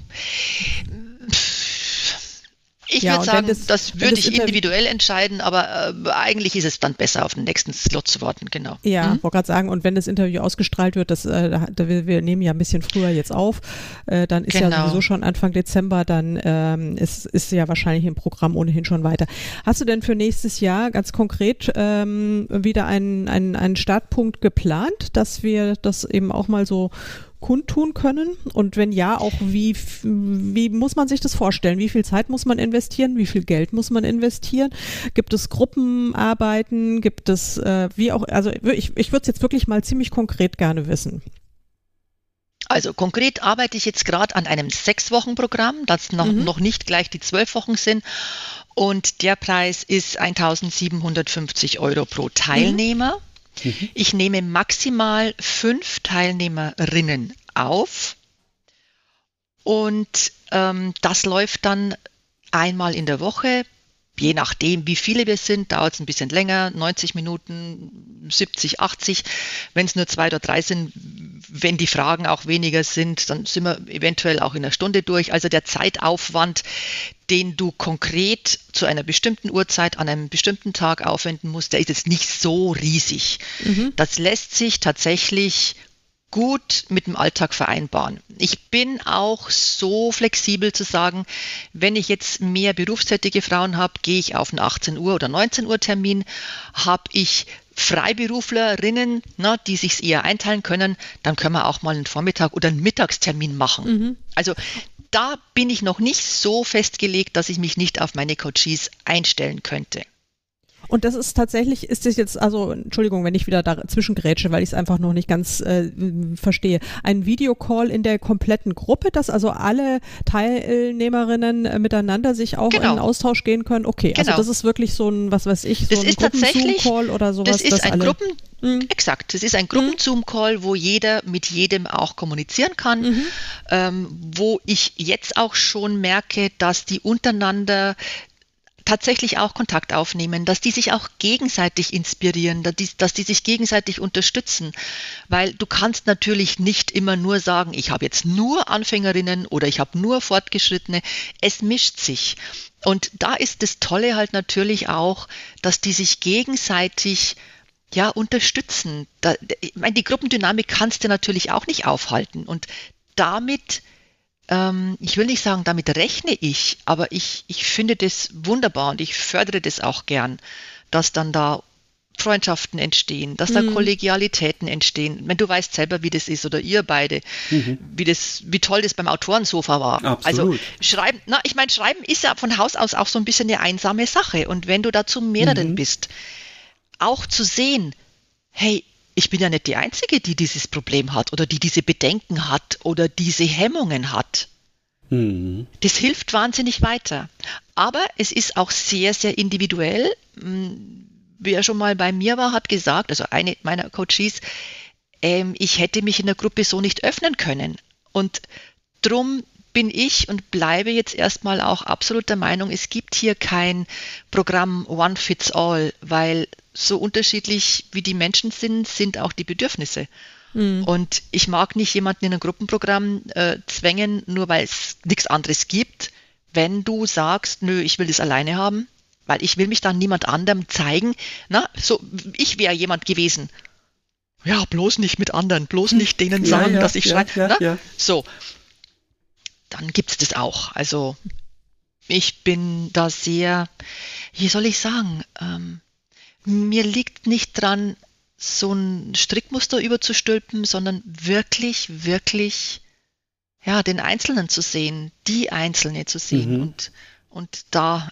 ich würde sagen, das würde ich individuell entscheiden, aber eigentlich ist es dann besser, auf den nächsten Slot zu warten, genau. Ja, wollte gerade sagen, und wenn das Interview ausgestrahlt wird, wir nehmen ja ein bisschen früher jetzt auf, dann ist ja sowieso schon Anfang Dezember, dann ist ja wahrscheinlich im Programm ohnehin schon weiter. Hast du denn für nächstes Jahr ganz konkret wieder einen Startpunkt geplant, dass wir das eben auch mal so kundtun können? Und wenn ja, auch wie muss man sich das vorstellen? Wie viel Zeit muss man investieren? Wie viel Geld muss man investieren? Gibt es Gruppenarbeiten? Gibt es also ich würde es jetzt wirklich mal ziemlich konkret gerne wissen. Also konkret arbeite ich jetzt gerade an einem 6-Wochen-Programm, das noch nicht gleich die 12 Wochen sind. Und der Preis ist 1.750 € pro Teilnehmer. Ich nehme maximal 5 Teilnehmerinnen auf und das läuft dann einmal in der Woche, Je nachdem, wie viele wir sind, dauert es ein bisschen länger, 90 Minuten, 70, 80. Wenn es nur 2 oder 3 sind, wenn die Fragen auch weniger sind, dann sind wir eventuell auch in einer Stunde durch. Also der Zeitaufwand, den du konkret zu einer bestimmten Uhrzeit an einem bestimmten Tag aufwenden musst, der ist jetzt nicht so riesig. Das lässt sich tatsächlich gut mit dem Alltag vereinbaren. Ich bin auch so flexibel zu sagen, wenn ich jetzt mehr berufstätige Frauen habe, gehe ich auf einen 18 Uhr oder 19 Uhr Termin. Habe ich Freiberuflerinnen, die sich eher einteilen können, dann können wir auch mal einen Vormittag oder einen Mittagstermin machen. Also da bin ich noch nicht so festgelegt, dass ich mich nicht auf meine Coaches einstellen könnte. Und das ist tatsächlich, ist das jetzt, also Entschuldigung, wenn ich wieder dazwischen grätsche, weil ich es einfach noch nicht ganz verstehe, ein Videocall in der kompletten Gruppe, dass also alle Teilnehmerinnen miteinander sich auch in Austausch gehen können? Okay, also das ist wirklich so ein, was weiß ich, so ein Gruppen-Zoom-Call oder sowas? Das ist ein Exakt, das ist ein Gruppen-Zoom-Call, wo jeder mit jedem auch kommunizieren kann, wo ich jetzt auch schon merke, dass die untereinander tatsächlich auch Kontakt aufnehmen, dass die sich auch gegenseitig inspirieren, dass die sich gegenseitig unterstützen, weil du kannst natürlich nicht immer nur sagen, ich habe jetzt nur Anfängerinnen oder ich habe nur Fortgeschrittene, es mischt sich. Und da ist das Tolle halt natürlich auch, dass die sich gegenseitig unterstützen. Ich meine, die Gruppendynamik kannst du natürlich auch nicht aufhalten und damit ich will nicht sagen, damit rechne ich, aber ich finde das wunderbar und ich fördere das auch gern, dass dann da Freundschaften entstehen, dass da Kollegialitäten entstehen. Wenn du weißt selber, wie das ist oder ihr beide, wie toll das beim Autorensofa war. Absolut. Also Schreiben ist ja von Haus aus auch so ein bisschen eine einsame Sache und wenn du dazu mehreren bist, auch zu sehen, hey, ich bin ja nicht die Einzige, die dieses Problem hat oder die diese Bedenken hat oder diese Hemmungen hat. Das hilft wahnsinnig weiter. Aber es ist auch sehr, sehr individuell. Wer schon mal bei mir war, hat gesagt, also eine meiner Coaches, ich hätte mich in der Gruppe so nicht öffnen können. Und drum bin ich und bleibe jetzt erstmal auch absolut der Meinung, es gibt hier kein Programm One Fits All, weil so unterschiedlich wie die Menschen sind auch die Bedürfnisse. Und ich mag nicht jemanden in ein Gruppenprogramm zwängen, nur weil es nichts anderes gibt, wenn du sagst, nö, ich will das alleine haben, weil ich will mich dann niemand anderem zeigen. Ich wäre jemand gewesen. Ja, bloß nicht mit anderen, bloß nicht denen sagen, dass ich schreibe. So, dann gibt's das auch. Also ich bin da sehr, wie soll ich sagen, mir liegt nicht dran, so ein Strickmuster überzustülpen, sondern wirklich, wirklich, den Einzelnen zu sehen, die Einzelne zu sehen und da,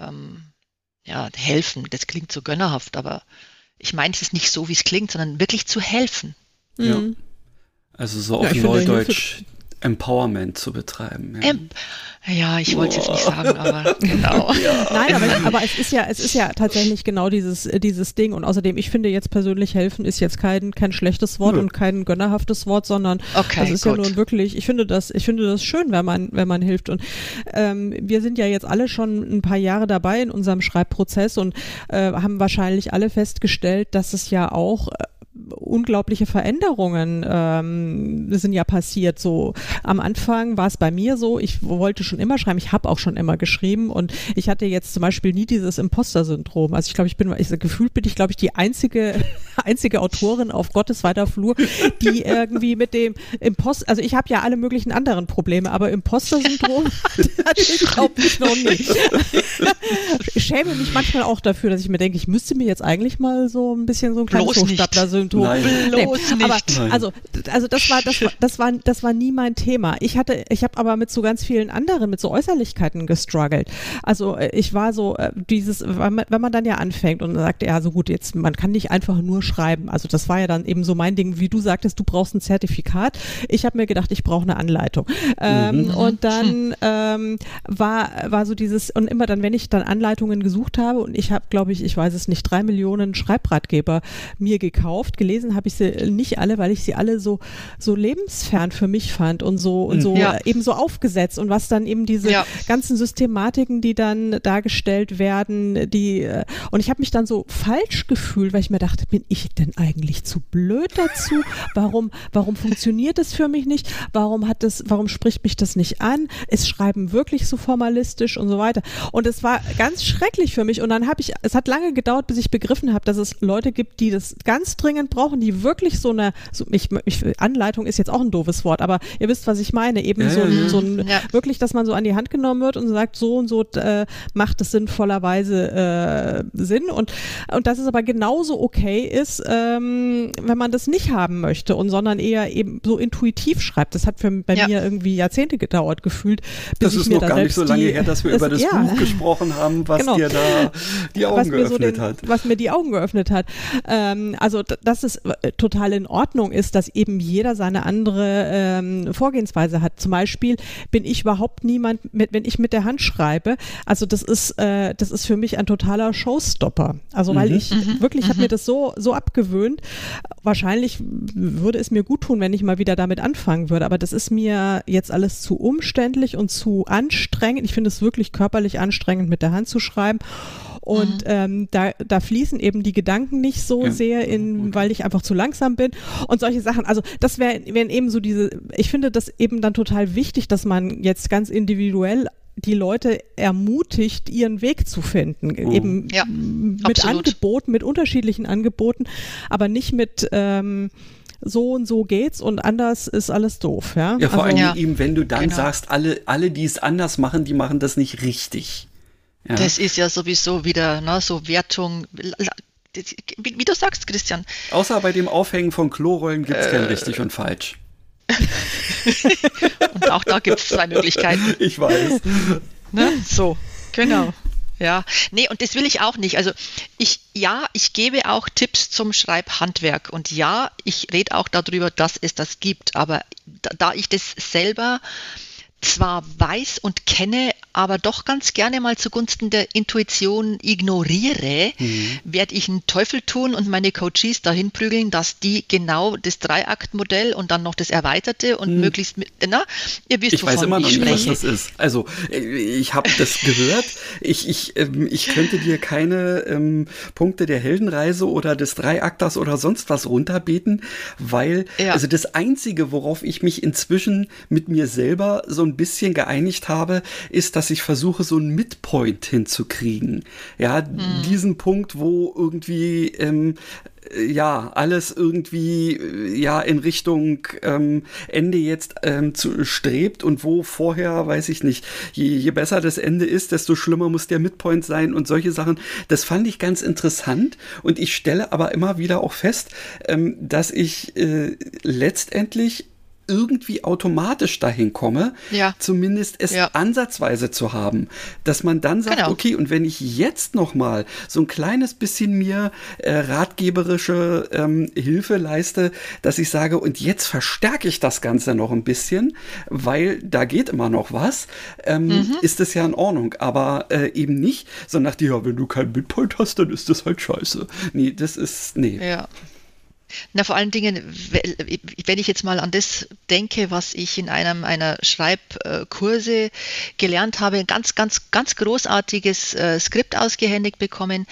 helfen. Das klingt so gönnerhaft, aber ich meine es ist nicht so, wie es klingt, sondern wirklich zu helfen. Ja. Also so auf Neudeutsch Empowerment zu betreiben. Ich wollte es jetzt nicht sagen, aber genau. Nein, aber es ist ja tatsächlich genau dieses Ding und außerdem, ich finde jetzt persönlich helfen ist jetzt kein schlechtes Wort und kein gönnerhaftes Wort, sondern das ist ja nun wirklich, ich finde das schön, wenn man hilft und wir sind ja jetzt alle schon ein paar Jahre dabei in unserem Schreibprozess und haben wahrscheinlich alle festgestellt, dass es ja auch unglaubliche Veränderungen sind ja passiert. So am Anfang war es bei mir so, ich wollte schon immer schreiben, ich habe auch schon immer geschrieben und ich hatte jetzt zum Beispiel nie dieses Imposter-Syndrom. Also ich glaube, gefühlt bin ich, glaube ich, die einzige Autorin auf Gottes weiter Flur, die irgendwie mit dem also ich habe ja alle möglichen anderen Probleme, aber Imposter-Syndrom hatte ich, glaube ich, noch nie. Ich schäme mich manchmal auch dafür, dass ich mir denke, ich müsste mir jetzt eigentlich mal so ein bisschen so ein kleines Hochstapler-Syndrom. Bloß nicht. Aber also das war nie mein Thema. Ich habe aber mit so ganz vielen anderen, mit so Äußerlichkeiten gestruggelt. Also ich war so wenn man dann ja anfängt und sagt, ja, so gut, jetzt, man kann nicht einfach nur schreiben. Also das war ja dann eben so mein Ding, wie du sagtest, du brauchst ein Zertifikat. Ich habe mir gedacht, ich brauche eine Anleitung. Und dann war so dieses, und immer dann, wenn ich dann Anleitungen gesucht habe und ich habe, glaube ich weiß es nicht, 3 Millionen Schreibratgeber mir gekauft, gelesen habe ich sie nicht alle, weil ich sie alle so lebensfern für mich fand und so eben so aufgesetzt und was dann eben diese ganzen Systematiken, die dann dargestellt werden, und ich habe mich dann so falsch gefühlt, weil ich mir dachte, bin ich denn eigentlich zu blöd dazu? Warum funktioniert es für mich nicht? Warum spricht mich das nicht an? Ist Schreiben wirklich so formalistisch und so weiter? Und es war ganz schrecklich für mich und dann es hat lange gedauert, bis ich begriffen habe, dass es Leute gibt, die das ganz dringend brauchen, die wirklich Anleitung ist jetzt auch ein doofes Wort, aber ihr wisst, was ich meine, eben wirklich, dass man so an die Hand genommen wird und sagt, so und so macht es sinnvollerweise Sinn und dass es aber genauso okay ist, wenn man das nicht haben möchte sondern eher eben so intuitiv schreibt. Das hat bei mir irgendwie Jahrzehnte gedauert, gefühlt, bis das ist noch gar nicht so lange her, dass wir über das Buch gesprochen haben, was dir da die Augen geöffnet hat. Was mir die Augen geöffnet hat. Also, dass es total in Ordnung ist, dass eben jeder seine andere Vorgehensweise hat. Zum Beispiel bin ich überhaupt niemand, wenn ich mit der Hand schreibe, also das ist für mich ein totaler Showstopper. Also, weil ich wirklich habe mir das so abgewöhnt. Wahrscheinlich würde es mir gut tun, wenn ich mal wieder damit anfangen würde, aber das ist mir jetzt alles zu umständlich und zu anstrengend. Ich finde es wirklich körperlich anstrengend, mit der Hand zu schreiben. Und da fließen eben die Gedanken nicht so sehr weil ich einfach zu langsam bin und solche Sachen. Also das wären eben so ich finde das eben dann total wichtig, dass man jetzt ganz individuell die Leute ermutigt, ihren Weg zu finden. Eben mit absolut. Angeboten, mit unterschiedlichen Angeboten, aber nicht mit so und so geht's und anders ist alles doof. Ja, vor allem eben, wenn du dann sagst, alle, die es anders machen, die machen das nicht richtig. Ja. Das ist ja sowieso wieder so Wertung, wie du sagst, Christian. Außer bei dem Aufhängen von Klorollen gibt es kein richtig und falsch. Und auch da gibt es 2 Möglichkeiten. Ich weiß. Ne? So, genau. Ja, nee, und das will ich auch nicht. Also ich gebe auch Tipps zum Schreibhandwerk und ich rede auch darüber, dass es das gibt, aber da ich das selber zwar weiß und kenne, aber doch ganz gerne mal zugunsten der Intuition ignoriere, werde ich einen Teufel tun und meine Coaches dahin prügeln, dass die genau das 3-Akt-Modell und dann noch das Erweiterte und möglichst ihr wisst, ich weiß immer noch nicht, was das ist. Also ich habe das gehört. Ich könnte dir keine Punkte der Heldenreise oder des 3-Akters oder sonst was runterbeten, weil also das Einzige, worauf ich mich inzwischen mit mir selber so ein bisschen geeinigt habe, ist, dass ich versuche, so einen Midpoint hinzukriegen. Ja, diesen Punkt, wo irgendwie alles irgendwie in Richtung Ende jetzt strebt und wo vorher, weiß ich nicht, je besser das Ende ist, desto schlimmer muss der Midpoint sein und solche Sachen. Das fand ich ganz interessant und ich stelle aber immer wieder auch fest, dass ich letztendlich irgendwie automatisch dahin komme, zumindest es ansatzweise zu haben, dass man dann sagt, okay, und wenn ich jetzt noch mal so ein kleines bisschen mir ratgeberische Hilfe leiste, dass ich sage, und jetzt verstärke ich das Ganze noch ein bisschen, weil da geht immer noch was, ist das ja in Ordnung, aber eben nicht, so nach dir, wenn du keinen Midpoint hast, dann ist das halt scheiße. Nee. Ja. Na, vor allen Dingen, wenn ich jetzt mal an das denke, was ich in einem einer Schreibkurse gelernt habe, ein ganz, ganz, ganz großartiges Skript ausgehändigt bekommen.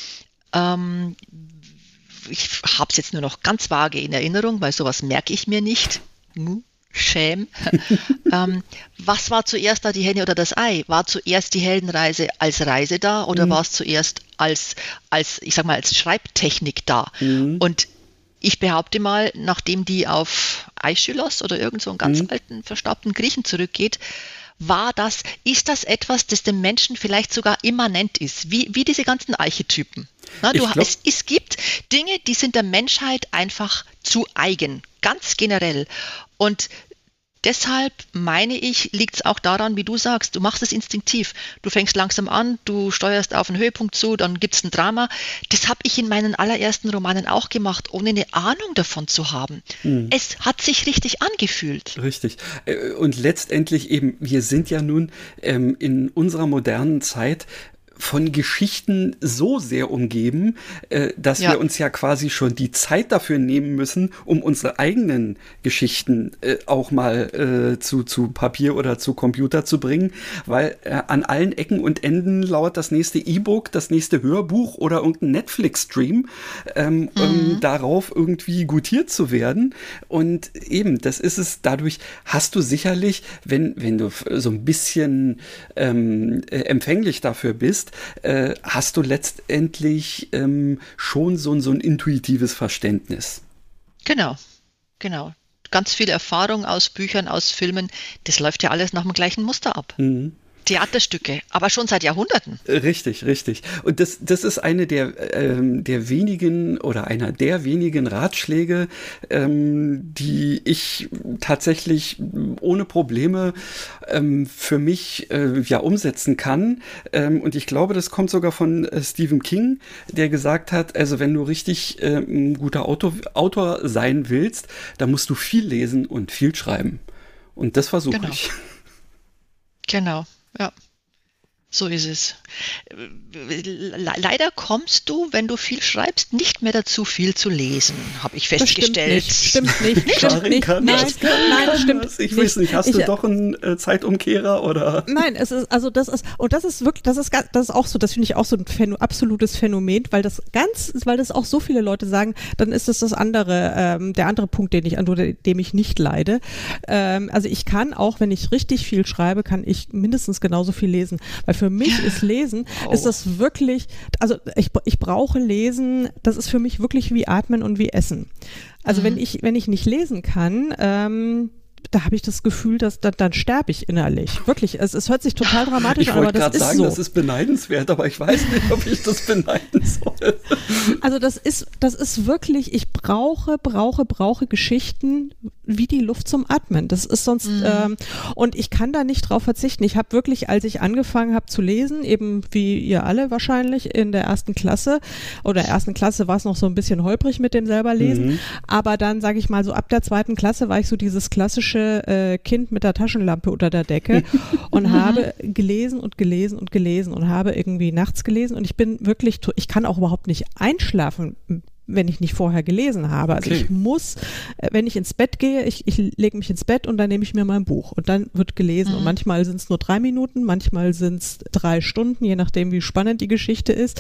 Ich habe es jetzt nur noch ganz vage in Erinnerung, weil sowas merke ich mir nicht. Schäm. Was war zuerst da, die Henne oder das Ei? War zuerst die Heldenreise als Reise da oder war es zuerst als Schreibtechnik da? Und ich behaupte mal, nachdem die auf Aeschylos oder irgend so einen ganz alten, verstaubten Griechen zurückgeht, ist das etwas, das dem Menschen vielleicht sogar immanent ist, wie diese ganzen Archetypen. Es gibt Dinge, die sind der Menschheit einfach zu eigen, ganz generell. Und deshalb meine ich, liegt es auch daran, wie du sagst, du machst es instinktiv. Du fängst langsam an, du steuerst auf einen Höhepunkt zu, dann gibt es ein Drama. Das habe ich in meinen allerersten Romanen auch gemacht, ohne eine Ahnung davon zu haben. Es hat sich richtig angefühlt. Richtig. Und letztendlich eben, wir sind ja nun in unserer modernen Zeit von Geschichten so sehr umgeben, dass wir uns ja quasi schon die Zeit dafür nehmen müssen, um unsere eigenen Geschichten auch mal zu Papier oder zu Computer zu bringen, weil an allen Ecken und Enden lauert das nächste E-Book, das nächste Hörbuch oder irgendein Netflix-Stream, um darauf irgendwie gutiert zu werden. Und eben, das ist es. Dadurch hast du sicherlich, wenn du so ein bisschen empfänglich dafür bist, hast du letztendlich schon so ein intuitives Verständnis. Genau. Ganz viel Erfahrung aus Büchern, aus Filmen, das läuft ja alles nach dem gleichen Muster ab. Theaterstücke, aber schon seit Jahrhunderten. Richtig. Und das ist eine der wenigen oder einer der wenigen Ratschläge, die ich tatsächlich ohne Probleme für mich umsetzen kann. Und ich glaube, das kommt sogar von Stephen King, der gesagt hat, also wenn du richtig ein guter Autor sein willst, dann musst du viel lesen und viel schreiben. Und das versuche ich. Genau. Ja, so ist es. Leider kommst du, wenn du viel schreibst, nicht mehr dazu, viel zu lesen, habe ich festgestellt. Stimmt nicht. Nein, stimmt. Ich weiß nicht, hast du doch einen Zeitumkehrer oder? Nein, das ist wirklich, das ist auch so, das finde ich auch so ein absolutes Phänomen, weil das auch so viele Leute sagen, dann ist es der andere Punkt, an dem ich nicht leide. Also ich kann auch, wenn ich richtig viel schreibe, kann ich mindestens genauso viel lesen, weil für mich ist Lesen, ist das wirklich, also ich brauche Lesen, das ist für mich wirklich wie Atmen und wie Essen. Also wenn ich nicht lesen kann, da habe ich das Gefühl, dass dann sterbe ich innerlich. Wirklich, es hört sich total dramatisch an, aber das ist so. Ich wollte gerade sagen, das ist beneidenswert, aber ich weiß nicht, ob ich das beneiden soll. Also das ist wirklich, ich brauche Geschichten wie die Luft zum Atmen. Das ist sonst, und ich kann da nicht drauf verzichten. Ich habe wirklich, als ich angefangen habe zu lesen, eben wie ihr alle wahrscheinlich in der ersten Klasse war es noch so ein bisschen holprig mit dem selber lesen, aber dann, sage ich mal, so ab der 2. Klasse war ich so dieses klassische Kind mit der Taschenlampe unter der Decke und habe gelesen und habe irgendwie nachts gelesen und ich kann auch überhaupt nicht einschlafen, wenn ich nicht vorher gelesen habe. Also ich muss, wenn ich ins Bett gehe, ich lege mich ins Bett und dann nehme ich mir mein Buch und dann wird gelesen und manchmal sind es nur 3 Minuten, manchmal sind es 3 Stunden, je nachdem wie spannend die Geschichte ist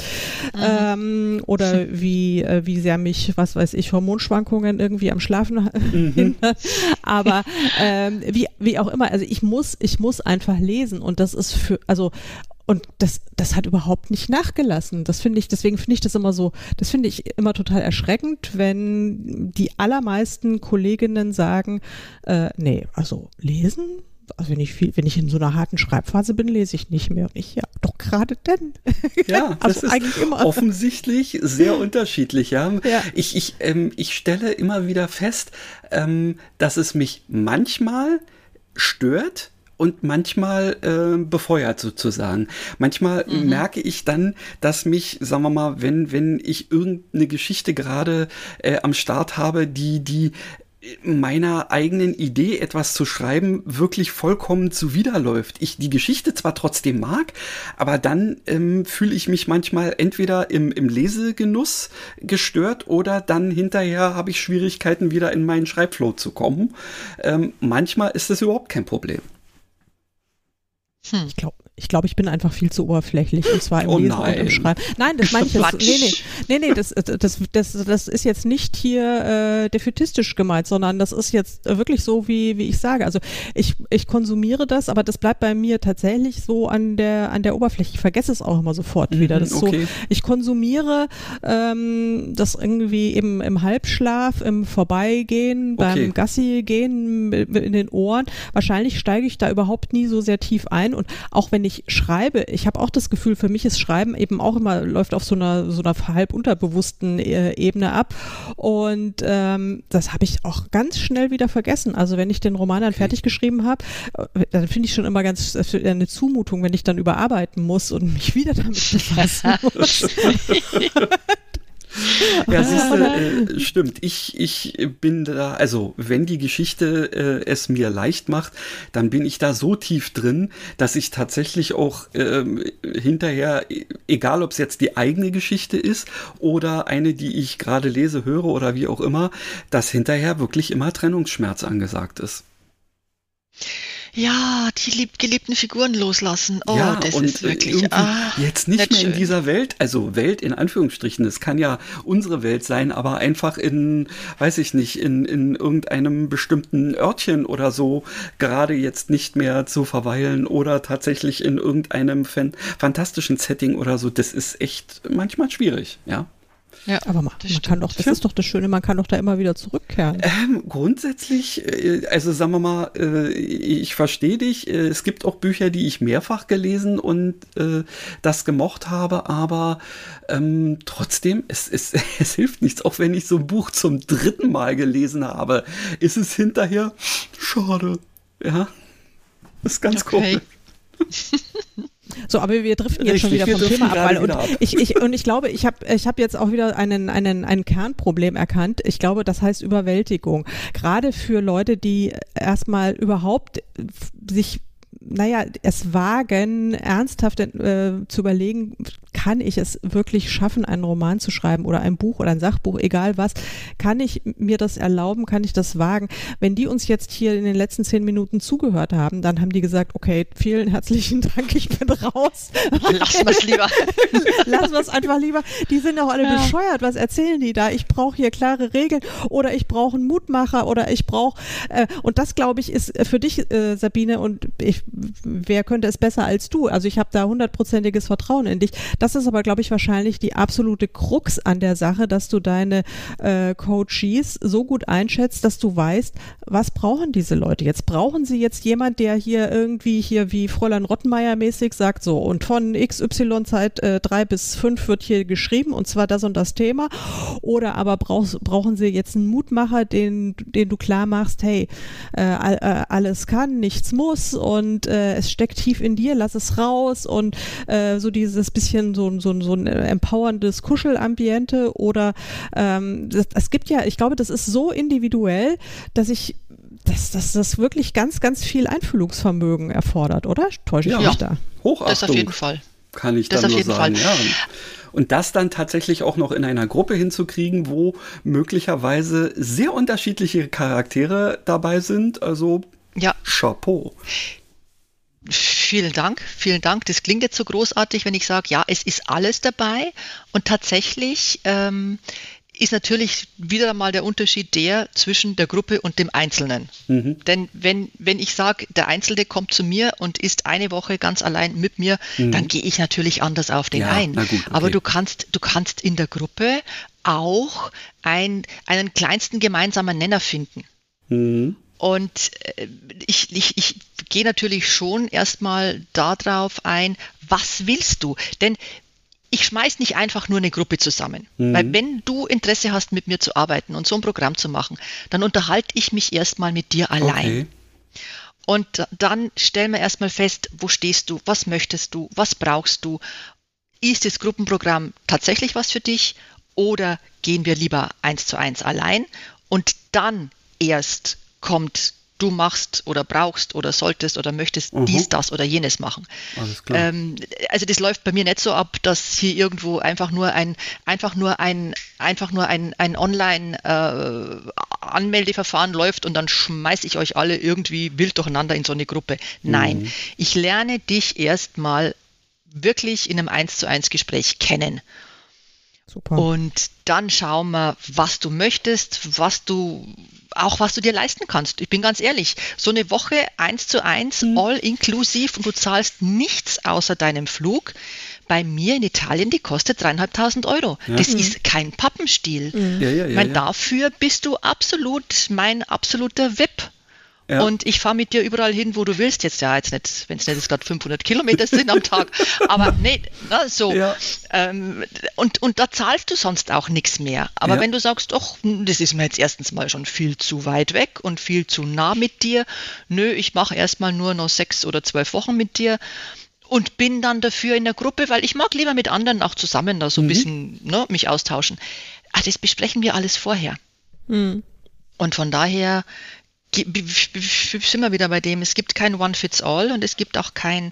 oder wie sehr mich, was weiß ich, Hormonschwankungen irgendwie am Schlafen hindern. Aber wie auch immer, also ich muss einfach lesen und das ist und das hat überhaupt nicht nachgelassen. Deswegen finde ich das immer so, das finde ich immer total erschreckend, wenn die allermeisten Kolleginnen sagen, nee, also lesen, also wenn ich in so einer harten Schreibphase bin, lese ich nicht mehr. Und ich, ja, doch gerade denn. Ja, das also ist eigentlich immer offensichtlich sehr unterschiedlich, ja. Ich stelle immer wieder fest, dass es mich manchmal stört, und manchmal befeuert sozusagen. Manchmal merke ich dann, dass mich, sagen wir mal, wenn ich irgendeine Geschichte gerade am Start habe, die meiner eigenen Idee, etwas zu schreiben, wirklich vollkommen zuwiderläuft. Ich die Geschichte zwar trotzdem mag, aber dann fühle ich mich manchmal entweder im Lesegenuss gestört oder dann hinterher habe ich Schwierigkeiten, wieder in meinen Schreibflow zu kommen. Manchmal ist das überhaupt kein Problem. Ich glaube, ich bin einfach viel zu oberflächlich, und zwar im Lesen und im Schreiben. Nein, das meine ich jetzt, nee, das ist jetzt nicht hier defätistisch gemeint, sondern das ist jetzt wirklich so, wie ich sage. Also ich konsumiere das, aber das bleibt bei mir tatsächlich so an der Oberfläche. Ich vergesse es auch immer sofort wieder. Das ist so, ich konsumiere das irgendwie eben im Halbschlaf, im Vorbeigehen, beim Gassi gehen in den Ohren. Wahrscheinlich steige ich da überhaupt nie so sehr tief ein, und auch wenn ich schreibe, ich habe auch das Gefühl, für mich ist Schreiben eben auch immer, läuft auf so einer halb unterbewussten Ebene ab, und das habe ich auch ganz schnell wieder vergessen. Also wenn ich den Roman dann fertig geschrieben habe, dann finde ich schon immer eine Zumutung, wenn ich dann überarbeiten muss und mich wieder damit befassen muss. Ja, siehst du, stimmt. Ich bin da, also wenn die Geschichte es mir leicht macht, dann bin ich da so tief drin, dass ich tatsächlich auch hinterher, egal ob es jetzt die eigene Geschichte ist oder eine, die ich gerade lese, höre oder wie auch immer, dass hinterher wirklich immer Trennungsschmerz angesagt ist. Ja, die geliebten Figuren loslassen. Oh, ja, das und ist wirklich jetzt nicht mehr schön. in dieser Welt, also Welt in Anführungsstrichen, es kann ja unsere Welt sein, aber einfach in, weiß ich nicht, in irgendeinem bestimmten Örtchen oder so gerade jetzt nicht mehr zu verweilen oder tatsächlich in irgendeinem fantastischen Setting oder so, das ist echt manchmal schwierig, ja. Ja, aber man kann doch, das ist doch das Schöne, man kann doch da immer wieder zurückkehren. Grundsätzlich, also sagen wir mal, ich verstehe dich, es gibt auch Bücher, die ich mehrfach gelesen und das gemocht habe, aber trotzdem, es hilft nichts, auch wenn ich so ein Buch zum 3. Mal gelesen habe, ist es hinterher schade, ja, das ist ganz komisch. So, aber wir driften jetzt schon wieder vom Thema ab. Ich glaube, ich habe jetzt auch wieder ein Kernproblem erkannt. Ich glaube, das heißt Überwältigung. Gerade für Leute, die erstmal überhaupt sich es wagen, ernsthaft zu überlegen, kann ich es wirklich schaffen, einen Roman zu schreiben oder ein Buch oder ein Sachbuch, egal was, kann ich mir das erlauben, kann ich das wagen? Wenn die uns jetzt hier in den letzten 10 Minuten zugehört haben, dann haben die gesagt, okay, vielen herzlichen Dank, ich bin raus. Lassen wir es lieber. Lassen wir es einfach lieber. Die sind auch alle bescheuert, was erzählen die da? Ich brauche hier klare Regeln oder ich brauche einen Mutmacher oder ich brauche, und das glaube ich ist für dich, Sabine, und wer könnte es besser als du? Also ich habe da 100%iges Vertrauen in dich. Das ist aber, glaube ich, wahrscheinlich die absolute Krux an der Sache, dass du deine Coaches so gut einschätzt, dass du weißt, was brauchen diese Leute jetzt? Brauchen sie jetzt jemand, der hier irgendwie hier wie Fräulein Rottenmeier mäßig sagt, so, und von XY Zeit 3 bis 5 wird hier geschrieben und zwar das und das Thema, oder aber brauchen sie jetzt einen Mutmacher, den du klar machst, hey, alles kann, nichts muss und es steckt tief in dir, lass es raus und so dieses bisschen so ein empowerndes Kuschelambiente oder es gibt ja, ich glaube, das ist so individuell, dass das wirklich ganz, ganz viel Einfühlungsvermögen erfordert, oder? Täusche ich mich da? Hochachtung. Das auf jeden Fall. Kann ich dann nur sagen, ja. Und das dann tatsächlich auch noch in einer Gruppe hinzukriegen, wo möglicherweise sehr unterschiedliche Charaktere dabei sind, also Chapeau. Vielen Dank. Das klingt jetzt so großartig, wenn ich sage, ja, es ist alles dabei und tatsächlich ist natürlich wieder mal der Unterschied zwischen der Gruppe und dem Einzelnen. Mhm. Denn wenn ich sage, der Einzelne kommt zu mir und ist eine Woche ganz allein mit mir, dann gehe ich natürlich anders auf den ein. Na gut, okay. Aber du kannst in der Gruppe auch einen kleinsten gemeinsamen Nenner finden. Mhm. Und ich gehe natürlich schon erstmal darauf ein, was willst du? Denn ich schmeiß nicht einfach nur eine Gruppe zusammen. Weil wenn du Interesse hast, mit mir zu arbeiten und so ein Programm zu machen, dann unterhalte ich mich erstmal mit dir allein. Okay. Und dann stellen wir erstmal fest, wo stehst du, was möchtest du, was brauchst du? Ist das Gruppenprogramm tatsächlich was für dich oder gehen wir lieber 1:1 allein? Und dann erst kommt, du machst oder brauchst oder solltest oder möchtest dies, das oder jenes machen. Alles klar. Also das läuft bei mir nicht so ab, dass hier irgendwo einfach nur ein Online-Anmeldeverfahren läuft und dann schmeiße ich euch alle irgendwie wild durcheinander in so eine Gruppe. Nein, ich lerne dich erstmal wirklich in einem 1:1 Gespräch kennen. Super. Und dann schauen wir, was du möchtest, was du dir leisten kannst. Ich bin ganz ehrlich, so eine Woche 1:1, all inklusiv und du zahlst nichts außer deinem Flug. Bei mir in Italien, die kostet 3.500 Euro. Ja. Das ist kein Pappenstiel. Dafür bist du mein absoluter VIP. Ja. Und ich fahre mit dir überall hin, wo du willst. Jetzt nicht, wenn es nicht gerade 500 Kilometer sind am Tag. Aber nee, so. Ja. Und da zahlst du sonst auch nichts mehr. Aber wenn du sagst, doch, das ist mir jetzt erstens mal schon viel zu weit weg und viel zu nah mit dir. Nö, ich mache erstmal nur noch 6 oder 12 Wochen mit dir. Und bin dann dafür in der Gruppe, weil ich mag lieber mit anderen auch zusammen da so ein bisschen mich austauschen. das besprechen wir alles vorher. Und von daher sind wir wieder bei dem, es gibt kein One-Fits-All und es gibt auch kein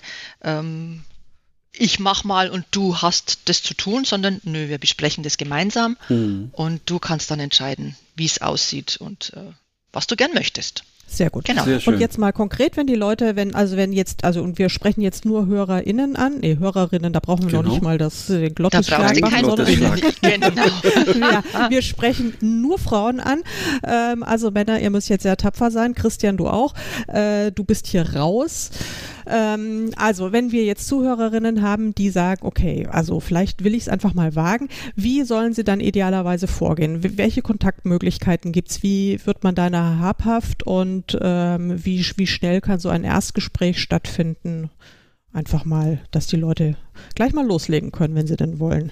ich mach mal und du hast das zu tun, sondern nö, wir besprechen das gemeinsam und du kannst dann entscheiden, wie es aussieht und was du gern möchtest. Sehr gut. Genau. Sehr schön. Und jetzt mal konkret, wenn die Leute, und wir sprechen jetzt nur HörerInnen an, Hörerinnen, da brauchen wir noch nicht mal das Glottisschlag machen, sondern wir sprechen nur Frauen an. Also Männer, ihr müsst jetzt sehr tapfer sein. Christian, du auch. Du bist hier raus. Also wenn wir jetzt Zuhörerinnen haben, die sagen, okay, also vielleicht will ich es einfach mal wagen, wie sollen sie dann idealerweise vorgehen? Welche Kontaktmöglichkeiten gibt's? Wie wird man da habhaft und wie schnell kann so ein Erstgespräch stattfinden? Einfach mal, dass die Leute gleich mal loslegen können, wenn sie denn wollen.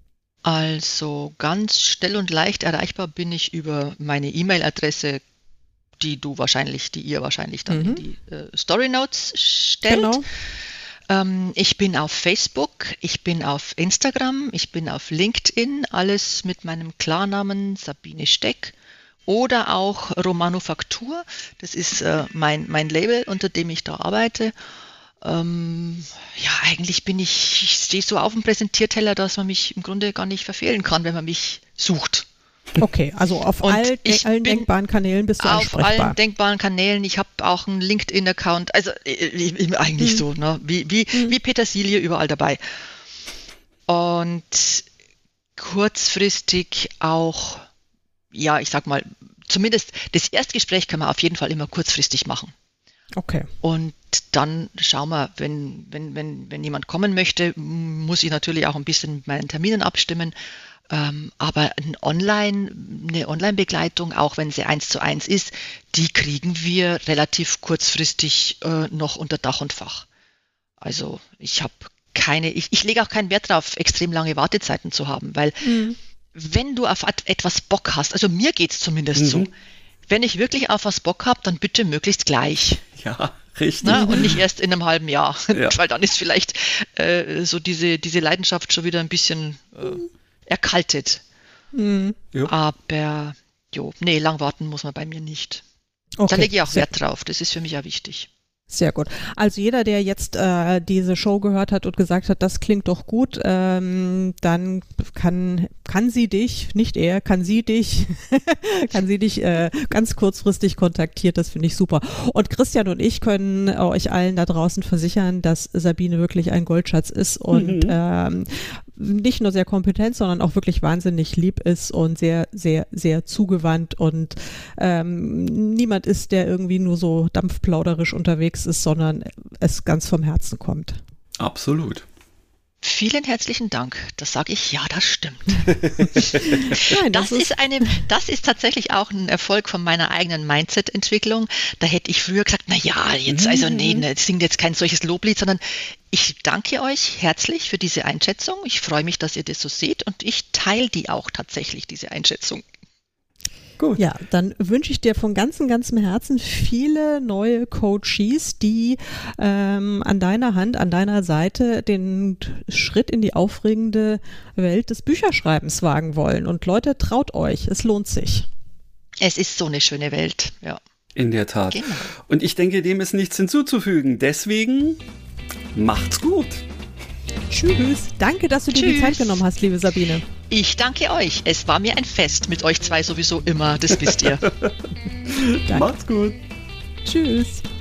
Also ganz schnell und leicht erreichbar bin ich über meine E-Mail-Adresse, die ihr wahrscheinlich dann in die Story Notes stellt. Genau. Ich bin auf Facebook, ich bin auf Instagram, ich bin auf LinkedIn, alles mit meinem Klarnamen Sabine Steck oder auch Romanufaktur. Das ist mein Label, unter dem ich da arbeite. Eigentlich ich stehe so auf dem Präsentierteller, dass man mich im Grunde gar nicht verfehlen kann, wenn man mich sucht. Okay, also auf allen denkbaren Kanälen bist du ansprechbar. Auf allen denkbaren Kanälen. Ich habe auch einen LinkedIn-Account. Also eigentlich so, ne? Wie Petersilie überall dabei. Und kurzfristig auch, ich sag mal, zumindest das Erstgespräch kann man auf jeden Fall immer kurzfristig machen. Okay. Und dann schauen wir, wenn jemand kommen möchte, muss ich natürlich auch ein bisschen mit meinen Terminen abstimmen. Aber eine Online-Begleitung, auch wenn sie 1:1 ist, die kriegen wir relativ kurzfristig noch unter Dach und Fach. Also ich lege auch keinen Wert darauf, extrem lange Wartezeiten zu haben, weil wenn du auf etwas Bock hast, also mir geht es zumindest so, wenn ich wirklich auf was Bock habe, dann bitte möglichst gleich. Ja, richtig. Na, und nicht erst in einem halben Jahr, weil dann ist vielleicht so diese Leidenschaft schon wieder ein bisschen erkaltet. Aber lang warten muss man bei mir nicht. Okay. Da lege ich auch Wert drauf. Das ist für mich ja wichtig. Sehr gut. Also jeder, der jetzt diese Show gehört hat und gesagt hat, das klingt doch gut, dann kann sie dich ganz kurzfristig kontaktieren. Das finde ich super. Und Christian und ich können euch allen da draußen versichern, dass Sabine wirklich ein Goldschatz ist und nicht nur sehr kompetent, sondern auch wirklich wahnsinnig lieb ist und sehr, sehr, sehr zugewandt und niemand ist, der irgendwie nur so dampfplauderisch unterwegs ist, sondern es ganz vom Herzen kommt. Absolut. Vielen herzlichen Dank. Das sage ich, ja, das stimmt. Nein, das ist tatsächlich auch ein Erfolg von meiner eigenen Mindset-Entwicklung. Da hätte ich früher gesagt, das singt jetzt kein solches Loblied, sondern ich danke euch herzlich für diese Einschätzung. Ich freue mich, dass ihr das so seht und ich teile die auch tatsächlich, diese Einschätzung. Gut. Ja, dann wünsche ich dir von ganzem Herzen viele neue Coaches, die an deiner Hand, an deiner Seite den Schritt in die aufregende Welt des Bücherschreibens wagen wollen. Und Leute, traut euch, es lohnt sich. Es ist so eine schöne Welt, ja. In der Tat. Genau. Und ich denke, dem ist nichts hinzuzufügen. Deswegen macht's gut. Tschüss. Danke, dass du dir die Zeit genommen hast, liebe Sabine. Ich danke euch. Es war mir ein Fest mit euch zwei sowieso immer. Das wisst ihr. Macht's gut. Tschüss.